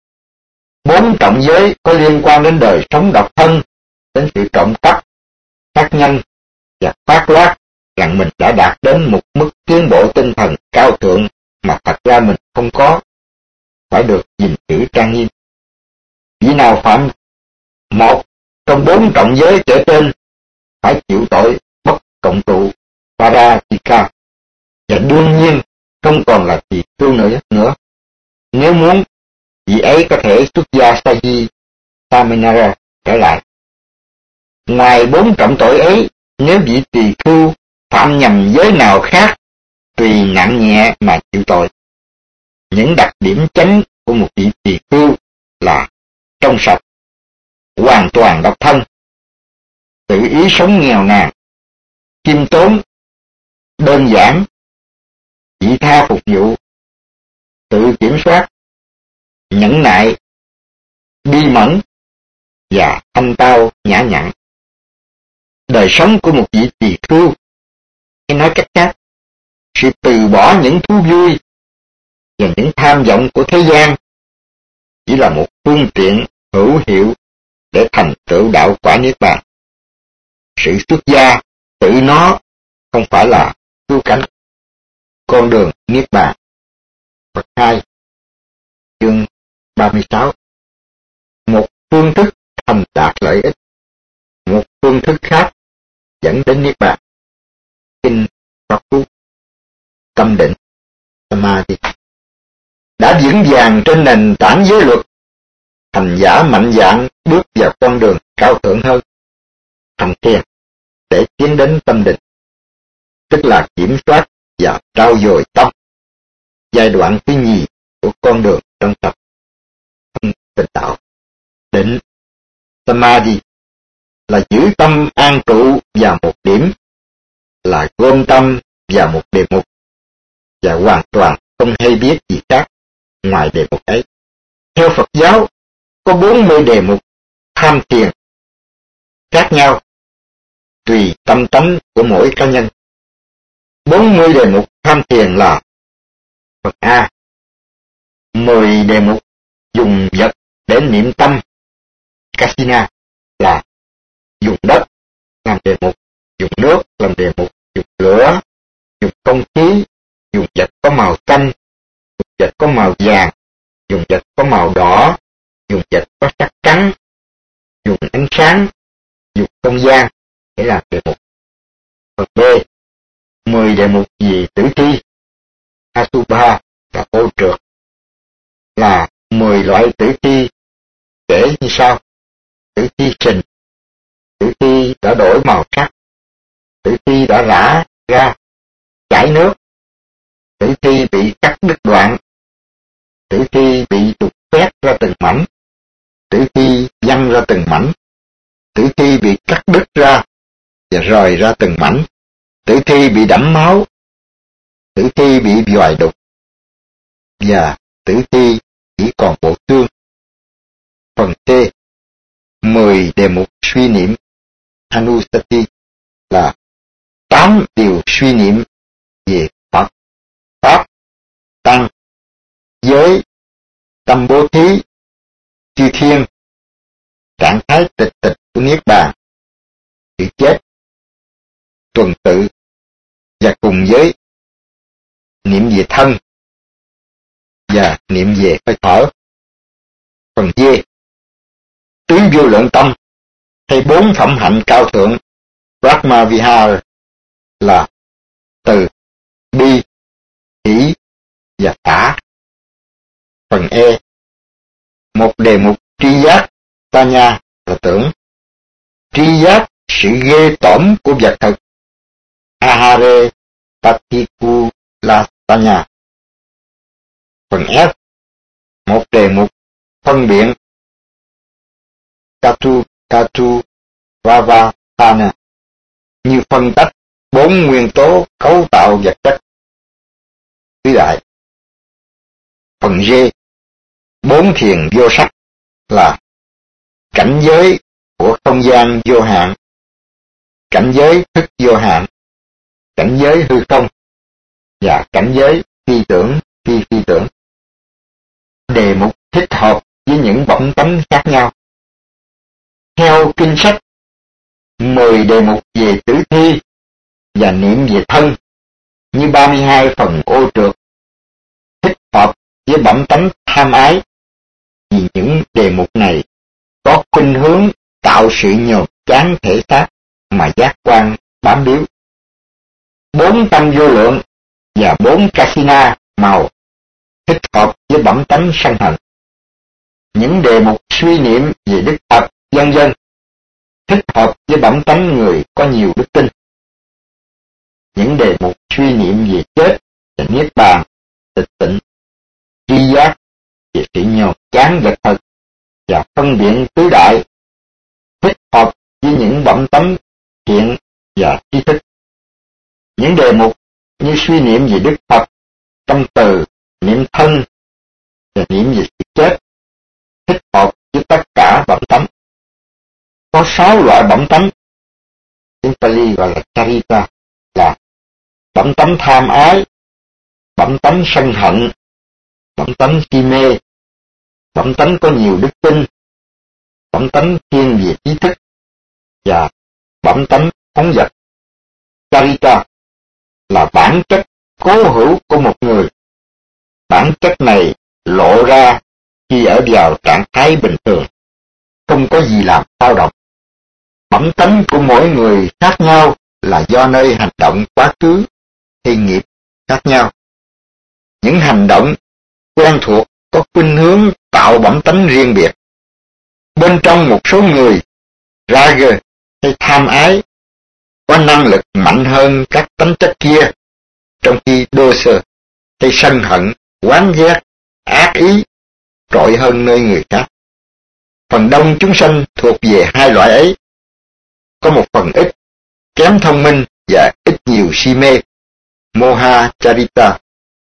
Bốn trọng giới có liên quan đến đời sống độc thân, đến sự trộm cắp, sát nhân và phát loát rằng mình đã đạt đến một mức tiến bộ tinh thần cao thượng mà thật ra mình không có, phải được gìn giữ trang nghiêm. Vị nào phạm một trong bốn trọng giới trở trên phải chịu tội bất cộng trụ Parajika, và đương nhiên không còn là tỳ khưu nữa nữa. Nếu muốn, vị ấy có thể xuất gia sa di Saminara trở lại. Ngoài bốn trọng tội ấy, nếu vị tỳ khưu phạm nhầm giới nào khác, tùy nặng nhẹ mà chịu tội. Những đặc điểm chánh của một vị tỳ khưu là trong sạch, hoàn toàn độc thân, tự ý sống nghèo nàn, khiêm tốn, đơn giản, vị tha phục vụ, tự kiểm soát, nhẫn nại, bi mẫn và thanh tao nhã nhặn. Đời sống của một vị tỳ khưu, hay nói cách khác, sự từ bỏ những thú vui và những tham vọng của thế gian chỉ là một phương tiện hữu hiệu để thành tựu đạo quả niết bàn. Sự xuất gia tự nó không phải là cứu cánh. Con đường niết bàn. Phần hai, chương ba mươi sáu. Một phương thức thành đạt lợi ích, một phương thức khác dẫn đến niết bàn. Kinh Pháp Cú. Tâm định, Samadhi đã vững vàng trên nền tảng giới luật, hành giả mạnh dạn bước vào con đường cao thượng hơn, hành thiền để tiến đến tâm định, tức là kiểm soát và trau dồi tâm. Giai đoạn thứ nhì của con đường trong tập thanh tịnh đạo. Định, Samadhi là giữ tâm an trụ vào một điểm, là gom tâm vào một đề mục, và hoàn toàn không hay biết gì khác ngoài đề mục ấy. Theo Phật giáo, có bốn mươi đề mục tham thiền khác nhau, tùy tâm tánh của mỗi cá nhân. bốn mươi đề mục tham thiền là: Phần A, mười đề mục dùng vật để niệm tâm, Kasina, là dùng đất làm đề mục, dùng nước làm đề mục, dùng lửa, dùng không khí, dùng vật có màu xanh, dùng vật có màu vàng, dùng vật có màu đỏ, dùng vật có sắc trắng, dùng ánh sáng, dùng không gian để làm đề mục. Phần B, mười đề mục về tử thi, Asubha và ô trượt, là mười loại tử thi kể như sau: tử thi sình, tử thi đã đổi màu sắc, tử thi đã rã ra chảy nước, tử thi bị cắt đứt đoạn, tử thi bị đục khoét ra từng mảnh, tử thi văng ra từng mảnh, tử thi bị cắt đứt ra và rời ra từng mảnh, tử thi bị đẫm máu, tử thi bị vòi đục, và tử thi chỉ còn bộ xương. Phần C. mười đề mục suy niệm Anusati là tám điều suy niệm về Phật, Pháp, Tăng, giới, tâm bố thí, chư thiên, trạng thái tịch tịch của Niết Bàn, sự chết, tuần tự, và cùng với niệm về thân và niệm về hơi thở. Phần D. Tứ vô lượng tâm hay bốn phẩm hạnh cao thượng Brahma Vihara là từ, bi, hỷ và tả. Phần E. Một đề mục tri giác Tanya là tưởng, tri giác sự ghê tởm của vật thực Ahare Patikulatanya. Phần F. Một đề mục phân biện Katu Katu Vavatana như phân tách bốn nguyên tố cấu tạo vật chất tứ đại. Phần G. Bốn thiền vô sắc là cảnh giới của không gian vô hạn, cảnh giới thức vô hạn, cảnh giới hư không và cảnh giới phi tưởng phi phi tưởng. Đề mục thích hợp với những bẩm tánh khác nhau. Theo kinh sách, mười đề mục về tử thi và niệm về thân như ba mươi hai phần ô trượt thích hợp với bẩm tánh tham ái, vì những đề mục này có khuynh hướng tạo sự nhột chán thể xác mà giác quan bám víu. Bốn tâm vô lượng và bốn kasina màu thích hợp với bẩm tánh sân hận. Những đề mục suy niệm về Đức Phật vân vân thích hợp với bẩm tánh người có nhiều đức tin. Những đề mục suy niệm về chết và niết bàn, tịch tịnh, tri giác về sự nhột chán vật thực và phân biện tứ đại thích hợp với những bẩm tánh thiện và trí thức. Những đề mục như suy niệm về Đức Phật, tâm từ, niệm thân và niệm về sự chết thích hợp với tất cả bẩm tánh. Có sáu loại bẩm tánh, tiếng Pali gọi là Charita, là bẩm tánh tham ái, bẩm tánh sân hận, bẩm tánh si mê, bẩm tánh có nhiều đức tin, bẩm tánh thiên về trí thức và bẩm tánh phóng dật. Charita là bản chất cố hữu của một người. Bản chất này lộ ra khi ở vào trạng thái bình thường, không có gì làm dao động. Bẩm tánh của mỗi người khác nhau là do nơi hành động quá khứ hay nghiệp khác nhau. Những hành động quen thuộc có khuynh hướng tạo bẩm tánh riêng biệt. Bên trong một số người, raga hay tham ái có năng lực mạnh hơn các tánh chất kia, trong khi dosa hay sân hận, oán ghét, ác ý trội hơn nơi người khác. Phần đông chúng sanh thuộc về hai loại ấy. Có một phần ít, kém thông minh và ít nhiều si mê, Moha Charita.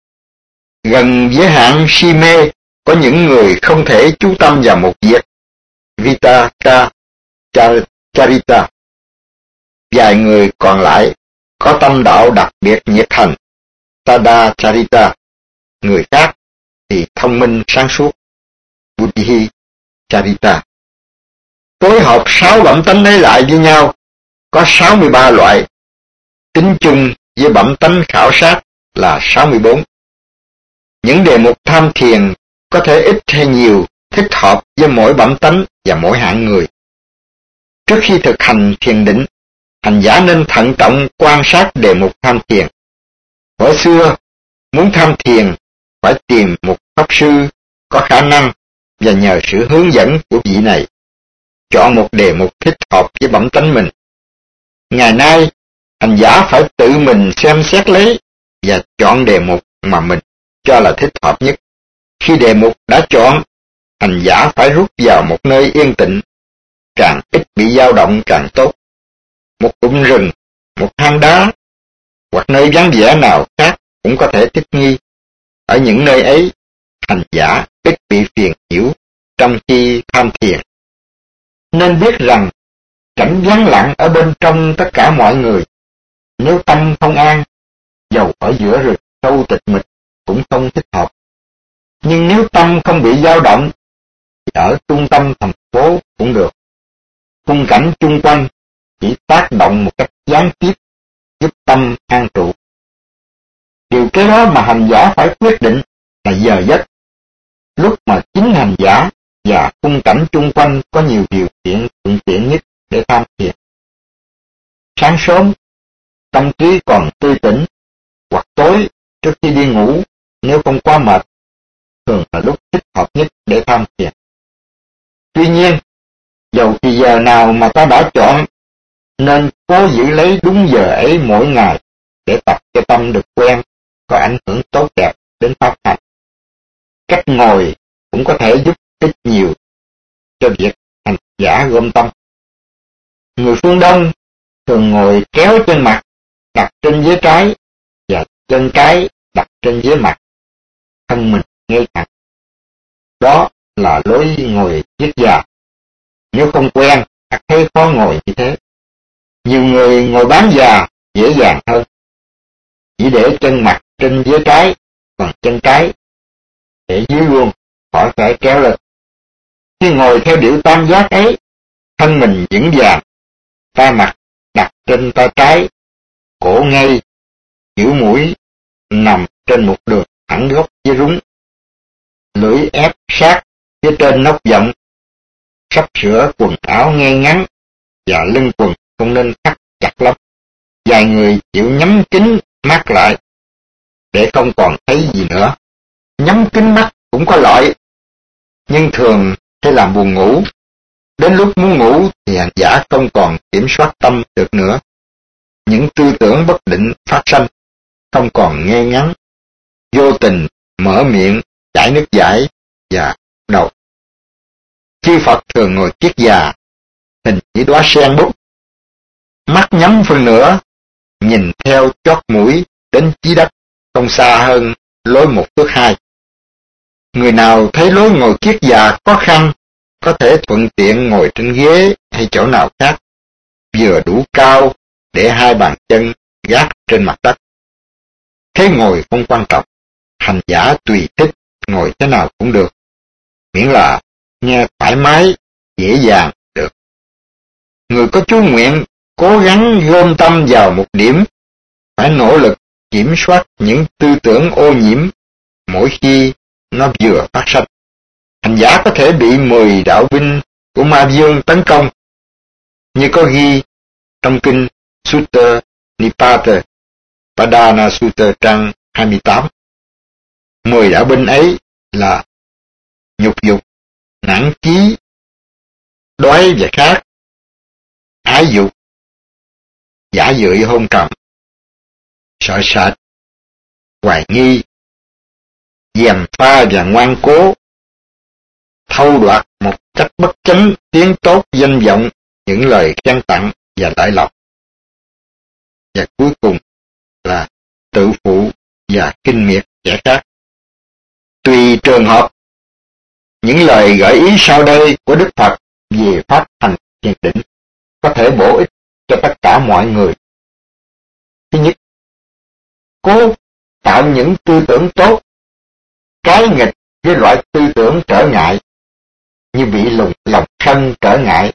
Gần giới hạn si mê, có những người không thể chú tâm vào một việc, Vitaka Charita. Vài người còn lại có tâm đạo đặc biệt nhiệt thành, Tada Charita. Người khác thì thông minh sáng suốt, Buddhi Charita. Phối hợp sáu bẩm tánh ấy lại với nhau, có sáu mươi ba loại. Tính chung với bẩm tánh khảo sát là sáu mươi bốn. Những đề mục tham thiền có thể ít hay nhiều, thích hợp với mỗi bẩm tánh và mỗi hạng người. Trước khi thực hành thiền định, hành giả nên thận trọng quan sát đề mục tham thiền. Hồi xưa, muốn tham thiền, phải tìm một pháp sư có khả năng và nhờ sự hướng dẫn của vị này. Chọn một đề mục thích hợp với bẩm tánh mình. Ngày nay, hành giả phải tự mình xem xét lấy và chọn đề mục mà mình cho là thích hợp nhất. Khi đề mục đã chọn, hành giả phải rút vào một nơi yên tĩnh, càng ít bị dao động càng tốt. Một cụm rừng, một hang đá, hoặc nơi vắng vẻ nào khác cũng có thể thích nghi. Ở những nơi ấy, hành giả ít bị phiền nhiễu trong khi tham thiền. Nên biết rằng, cảnh vắng lặng ở bên trong tất cả mọi người. Nếu tâm không an, dầu ở giữa rừng sâu tịch mịch cũng không thích hợp. Nhưng nếu tâm không bị dao động, thì ở trung tâm thành phố cũng được. Khung cảnh chung quanh chỉ tác động một cách gián tiếp, giúp tâm an trụ. Điều kế đó mà hành giả phải quyết định là giờ giấc, lúc mà chính hành giả và khung cảnh chung quanh có nhiều điều kiện thuận tiện nhất để tham thiền. Sáng sớm, tâm trí còn tươi tỉnh, hoặc tối trước khi đi ngủ nếu không quá mệt, thường là lúc thích hợp nhất để tham thiền. Tuy nhiên, dầu thì giờ nào mà ta đã chọn, nên cố giữ lấy đúng giờ ấy mỗi ngày để tập cho tâm được quen, có ảnh hưởng tốt đẹp đến pháp hành. Cách ngồi cũng có thể giúp ích nhiều cho việc hành giả gom tâm. Người phương Đông thường ngồi kéo chân mặt đặt trên vế trái và chân trái đặt trên vế mặt, thân mình ngay thẳng. Đó là lối ngồi viết già. Nếu không quen, thật thấy khó ngồi như thế. Nhiều người ngồi bán già dễ dàng hơn. Chỉ để chân mặt trên vế trái, còn chân trái để dưới luôn, khỏi phải kéo lên. Khi ngồi theo điệu tam giác ấy, thân mình vững vàng, tay mặt đặt trên tay trái, cổ ngay, chữ mũi nằm trên một đường thẳng góc với rúng, lưỡi ép sát phía trên nóc giọng, sắp sửa quần áo ngay ngắn và lưng quần không nên thắt chặt lắm. Vài người chịu nhắm kín mắt lại để không còn thấy gì nữa. Nhắm kín mắt cũng có lợi, nhưng thường sẽ làm buồn ngủ. Đến lúc muốn ngủ thì hành giả không còn kiểm soát tâm được nữa. Những tư tưởng bất định phát sinh, không còn nghe ngắn, vô tình mở miệng chảy nước dãi và đầu. Chư Phật thường ngồi kiết già, hình như đóa sen bút, mắt nhắm phần nữa, nhìn theo chót mũi đến chí đất, không xa hơn lối một thước hai. Người nào thấy lối ngồi kiết già khó khăn, có thể thuận tiện ngồi trên ghế hay chỗ nào khác, vừa đủ cao để hai bàn chân gác trên mặt đất. Thế ngồi không quan trọng, hành giả tùy thích ngồi thế nào cũng được, miễn là nghe thoải mái, dễ dàng được. Người có chú nguyện cố gắng gom tâm vào một điểm, phải nỗ lực kiểm soát những tư tưởng ô nhiễm mỗi khi nó vừa phát sinh. Hành giả có thể bị mười đạo binh của ma vương tấn công, như có ghi trong kinh Sutta Nipata Padana Sutta trang hai mươi tám. Mười đạo binh ấy là nhục dục, nản chí, đói và khát, ái dục, giả dưỡi hôn trầm, sợ sệt, hoài nghi, gièm pha và ngoan cố, thâu đoạt một cách bất chánh tiếng tốt danh vọng, những lời khen tặng và lợi lộc. Và cuối cùng là tự phụ và khinh miệt kẻ khác. Tùy trường hợp, những lời gợi ý sau đây của Đức Phật về pháp hành thiền định có thể bổ ích cho tất cả mọi người. Thứ nhất, cố tạo những tư tưởng tốt, trái nghịch với loại tư tưởng trở ngại, như bị lùng lòng sân trở ngại.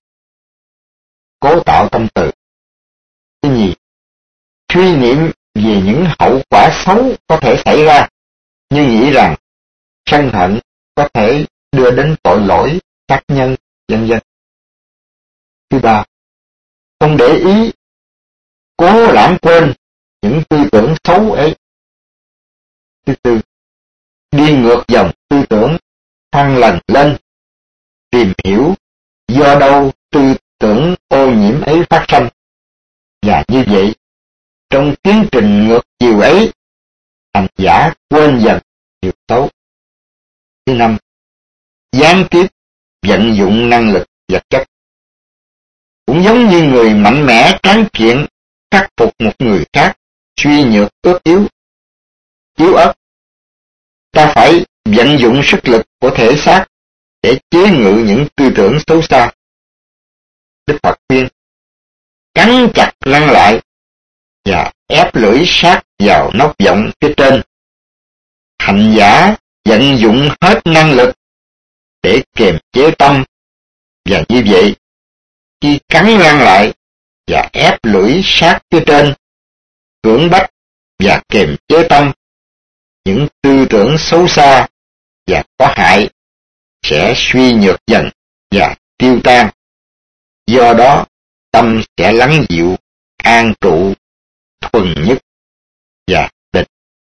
Cố tạo tâm từ. Thứ nhì, suy niệm về những hậu quả xấu có thể xảy ra, như nghĩ rằng sân hận có thể đưa đến tội lỗi, sát nhân, vân vân. Thứ ba, không để ý, cố lãng quên những tư tưởng xấu ấy. Thứ tư, đi ngược dòng tư tưởng, thăng lần lên, tìm hiểu do đâu tư tưởng ô nhiễm ấy phát sinh. Và như vậy, trong tiến trình ngược chiều ấy, hành giả quên dần điều xấu. gián tiếp vận dụng năng lực vật chất. Cũng giống như người mạnh mẽ tráng kiện khắc phục một người khác suy nhược ước yếu, yếu ớt, ta phải vận dụng sức lực của thể xác để chế ngự những tư tưởng xấu xa. Đức Phật khuyên, cắn chặt răng lại và ép lưỡi sát vào nóc vọng phía trên. Hành giả vận dụng hết năng lực để kiềm chế tâm, và như vậy, khi cắn răng lại và ép lưỡi sát phía trên, cưỡng bách và kiềm chế tâm, những tư tưởng xấu xa và có hại sẽ suy nhược dần và tiêu tan. Do đó, tâm sẽ lắng dịu, an trụ, thuần nhất và định.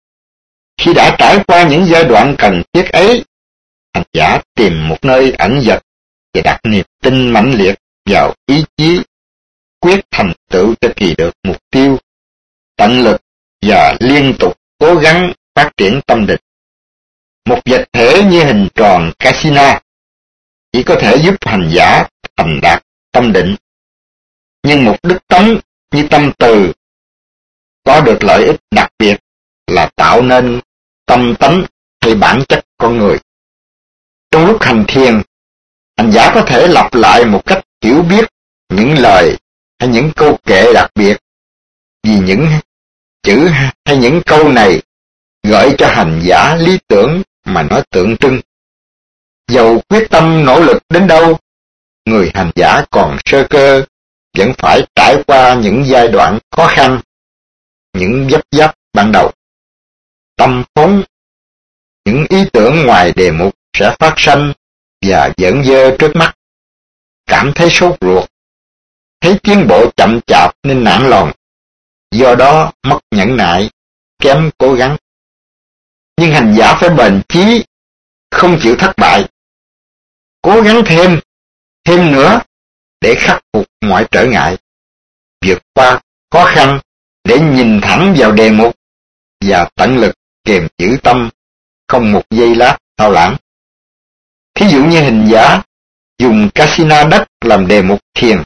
Khi đã trải qua những giai đoạn cần thiết ấy, hành giả tìm một nơi ẩn dật và đặt niềm tin mãnh liệt vào ý chí, quyết thành tựu cho kỳ được mục tiêu, tận lực và liên tục cố gắng phát triển tâm định. Một vật thể như hình tròn Casina chỉ có thể giúp hành giả thành đạt tâm định, nhưng một đức tánh như tâm từ có được lợi ích đặc biệt là tạo nên tâm tánh hay bản chất con người. Trong lúc hành thiền, hành giả có thể lặp lại một cách hiểu biết những lời hay những câu kệ đặc biệt, vì những chữ hay những câu này gợi cho hành giả lý tưởng mà nó tượng trưng. Dầu quyết tâm nỗ lực đến đâu, người hành giả còn sơ cơ vẫn phải trải qua những giai đoạn khó khăn, những vấp váp ban đầu. Tâm phóng, những ý tưởng ngoài đề mục sẽ phát sanh và giỡn dơ trước mắt, cảm thấy sốt ruột, thấy tiến bộ chậm chạp nên nản lòng, do đó mất nhẫn nại, kém cố gắng. Nhưng hành giả phải bền chí, không chịu thất bại, cố gắng thêm, thêm nữa để khắc phục mọi trở ngại, vượt qua khó khăn để nhìn thẳng vào đề mục và tận lực kiềm giữ tâm, không một giây lát sao lãng. Thí dụ như hành giả dùng Casina đất làm đề mục thiền.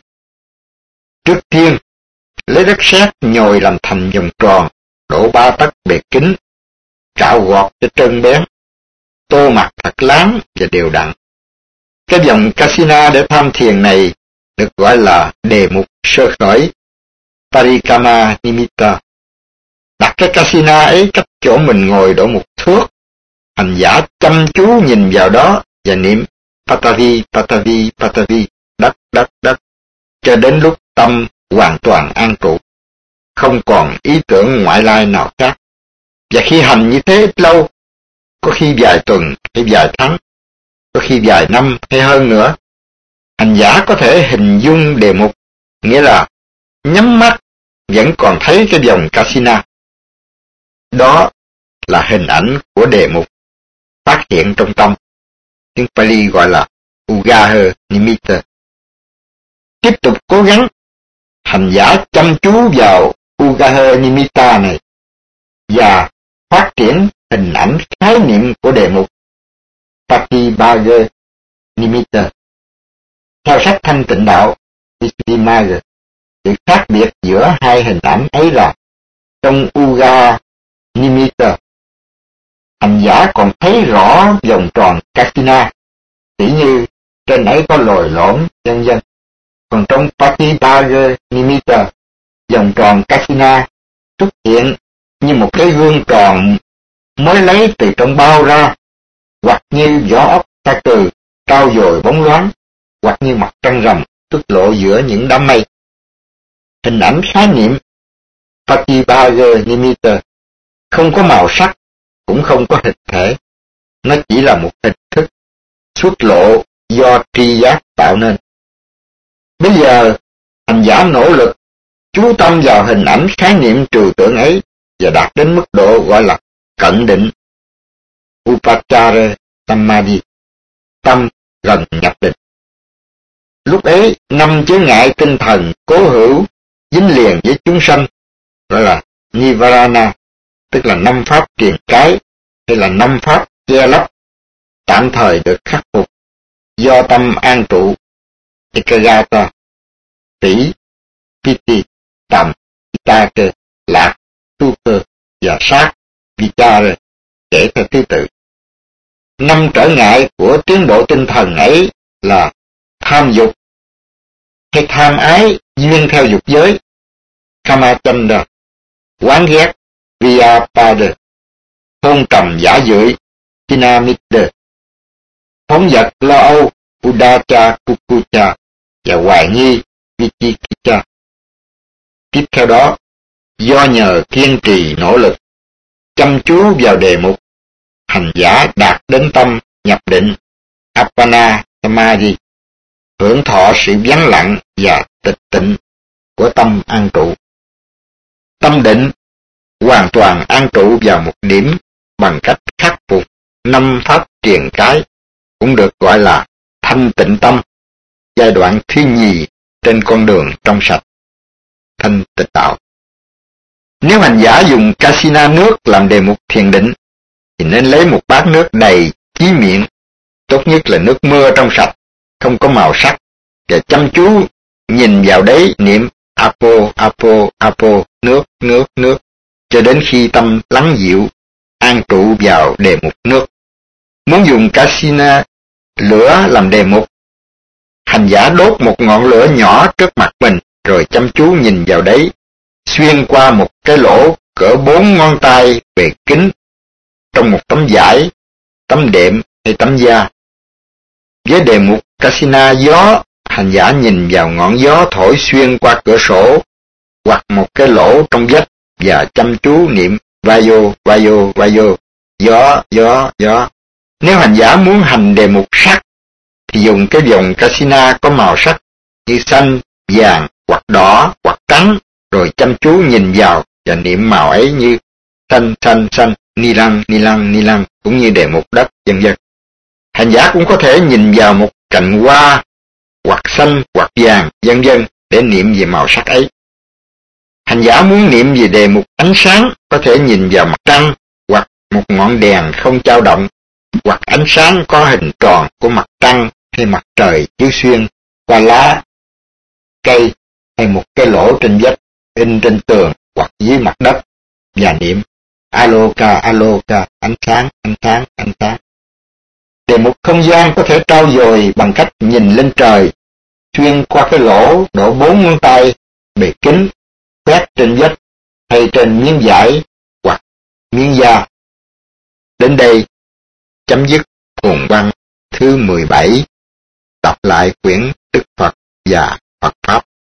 Trước tiên, lấy đất sét nhồi làm thành vòng tròn, đổ ba tấc bề kính, cạo gọt cho trơn bén, tô mặt thật láng và đều đặn. Cái vòng Casina để tham thiền này được gọi là đề mục sơ khởi, Parikama Nimitta. Đặt cái Casina ấy cách chỗ mình ngồi độ một thước, hành giả chăm chú nhìn vào đó và niệm Patavi, Patavi, Patavi, đất, đất, đất, cho đến lúc tâm hoàn toàn an trụ, không còn ý tưởng ngoại lai nào khác. Và khi hành như thế ít lâu, có khi vài tuần hay vài tháng, có khi vài năm hay hơn nữa, hành giả có thể hình dung đề mục, nghĩa là nhắm mắt vẫn còn thấy cái vòng Casina. Đó là hình ảnh của đề mục phát hiện trong tâm. Tiếng Pali gọi là Ugaha Nimitta. Tiếp tục cố gắng, hành giả chăm chú vào Ugaha Nimitta này và phát triển hình ảnh khái niệm của đề mục Patibhaga Nimitta. Theo sách Thanh Tịnh Đạo Visuddhimagga, sự khác biệt giữa hai hình ảnh ấy là trong Ugaha Nimitta, hành giả còn thấy rõ vòng tròn Casina, tỉ như trên ấy có lồi lõm, vân vân. Còn trong Patibhaga Nimitta, vòng tròn Casina xuất hiện như một cái gương tròn mới lấy từ trong bao ra, hoặc như vỏ ốc ta cừ trao dồi bóng loáng, hoặc như mặt trăng rằm xuất lộ giữa những đám mây. Hình ảnh khái niệm Patibhaga Nimitta không có màu sắc, cũng không có hình thể, nó chỉ là một hình thức xuất lộ do tri giác tạo nên. Bây giờ, hành giả nỗ lực chú tâm vào hình ảnh khái niệm trừu tượng ấy và đạt đến mức độ gọi là cận định, Upachara Samadhi, tâm gần nhập định. Lúc ấy, năm chướng ngại tinh thần cố hữu dính liền với chúng sanh, gọi là Nivarana, tức là năm pháp triền cái hay là năm pháp che lấp, tạm thời được khắc phục do tâm an trụ, ekagata, tỷ, piti, tầm, vitaka, lạc, tu cơ và sát, vichara, kể theo thứ tự. Năm trở ngại của tiến bộ tinh thần ấy là tham dục hay tham ái duyên theo dục giới, kamachanda, quán ghét, vyapada, hôn trầm giả dưỡi, kinamita, phóng dật lo âu, udacha kukucha và hoài nghi, vichikicha. Tiếp theo đó, do nhờ kiên trì nỗ lực, chăm chú vào đề mục, hành giả đạt đến tâm nhập định, Appana Samadhi, hưởng thọ sự vắng lặng và tịch tịnh của tâm an trụ. Tâm định hoàn toàn an trụ vào một điểm bằng cách khắc phục năm pháp triền cái, cũng được gọi là thanh tịnh tâm, giai đoạn thứ nhì trên con đường trong sạch, thanh tịnh đạo. Nếu hành giả dùng kasina nước làm đề mục thiền định, thì nên lấy một bát nước đầy chí miệng, tốt nhất là nước mưa trong sạch, không có màu sắc, và chăm chú nhìn vào đấy niệm apo, apo, apo, nước, nước, nước, cho đến khi tâm lắng dịu, an trụ vào đề mục nước. Muốn dùng kasina lửa làm đề mục, hành giả đốt một ngọn lửa nhỏ trước mặt mình, rồi chăm chú nhìn vào đấy, xuyên qua một cái lỗ cỡ bốn ngón tay về kính trong một tấm vải, tấm đệm hay tấm da. Với đề mục kasina gió, hành giả nhìn vào ngọn gió thổi xuyên qua cửa sổ hoặc một cái lỗ trong vách và chăm chú niệm vayo, vayo, vayo, gió, gió, gió. Nếu hành giả muốn hành đề mục sắc, thì dùng cái vòng kasina có màu sắc như xanh, vàng, hoặc đỏ, hoặc trắng, rồi chăm chú nhìn vào và niệm màu ấy như xanh, xanh, xanh, ni lăng, ni lăng, ni lăng, cũng như đề mục đất, vân vân. Hành giả cũng có thể nhìn vào một cành hoa, hoặc xanh, hoặc vàng, vân vân, để niệm về màu sắc ấy. Hành giả muốn niệm về đề mục ánh sáng, có thể nhìn vào mặt trăng, hoặc một ngọn đèn không dao động, hoặc ánh sáng có hình tròn của mặt trăng hay mặt trời chiếu xuyên qua lá, cây hay một cái lỗ trên vách, in trên tường hoặc dưới mặt đất, và niệm aloka, aloka, ánh sáng, ánh sáng, ánh sáng. Đề mục không gian có thể trau dồi bằng cách nhìn lên trời, xuyên qua cái lỗ đổ bốn ngón tay bề kính, quét trên vách hay trên miếng vải hoặc miếng da. Đến đây chấm dứt cuồng văn thứ mười bảy. Đọc lại quyển Đức Phật và Phật Pháp.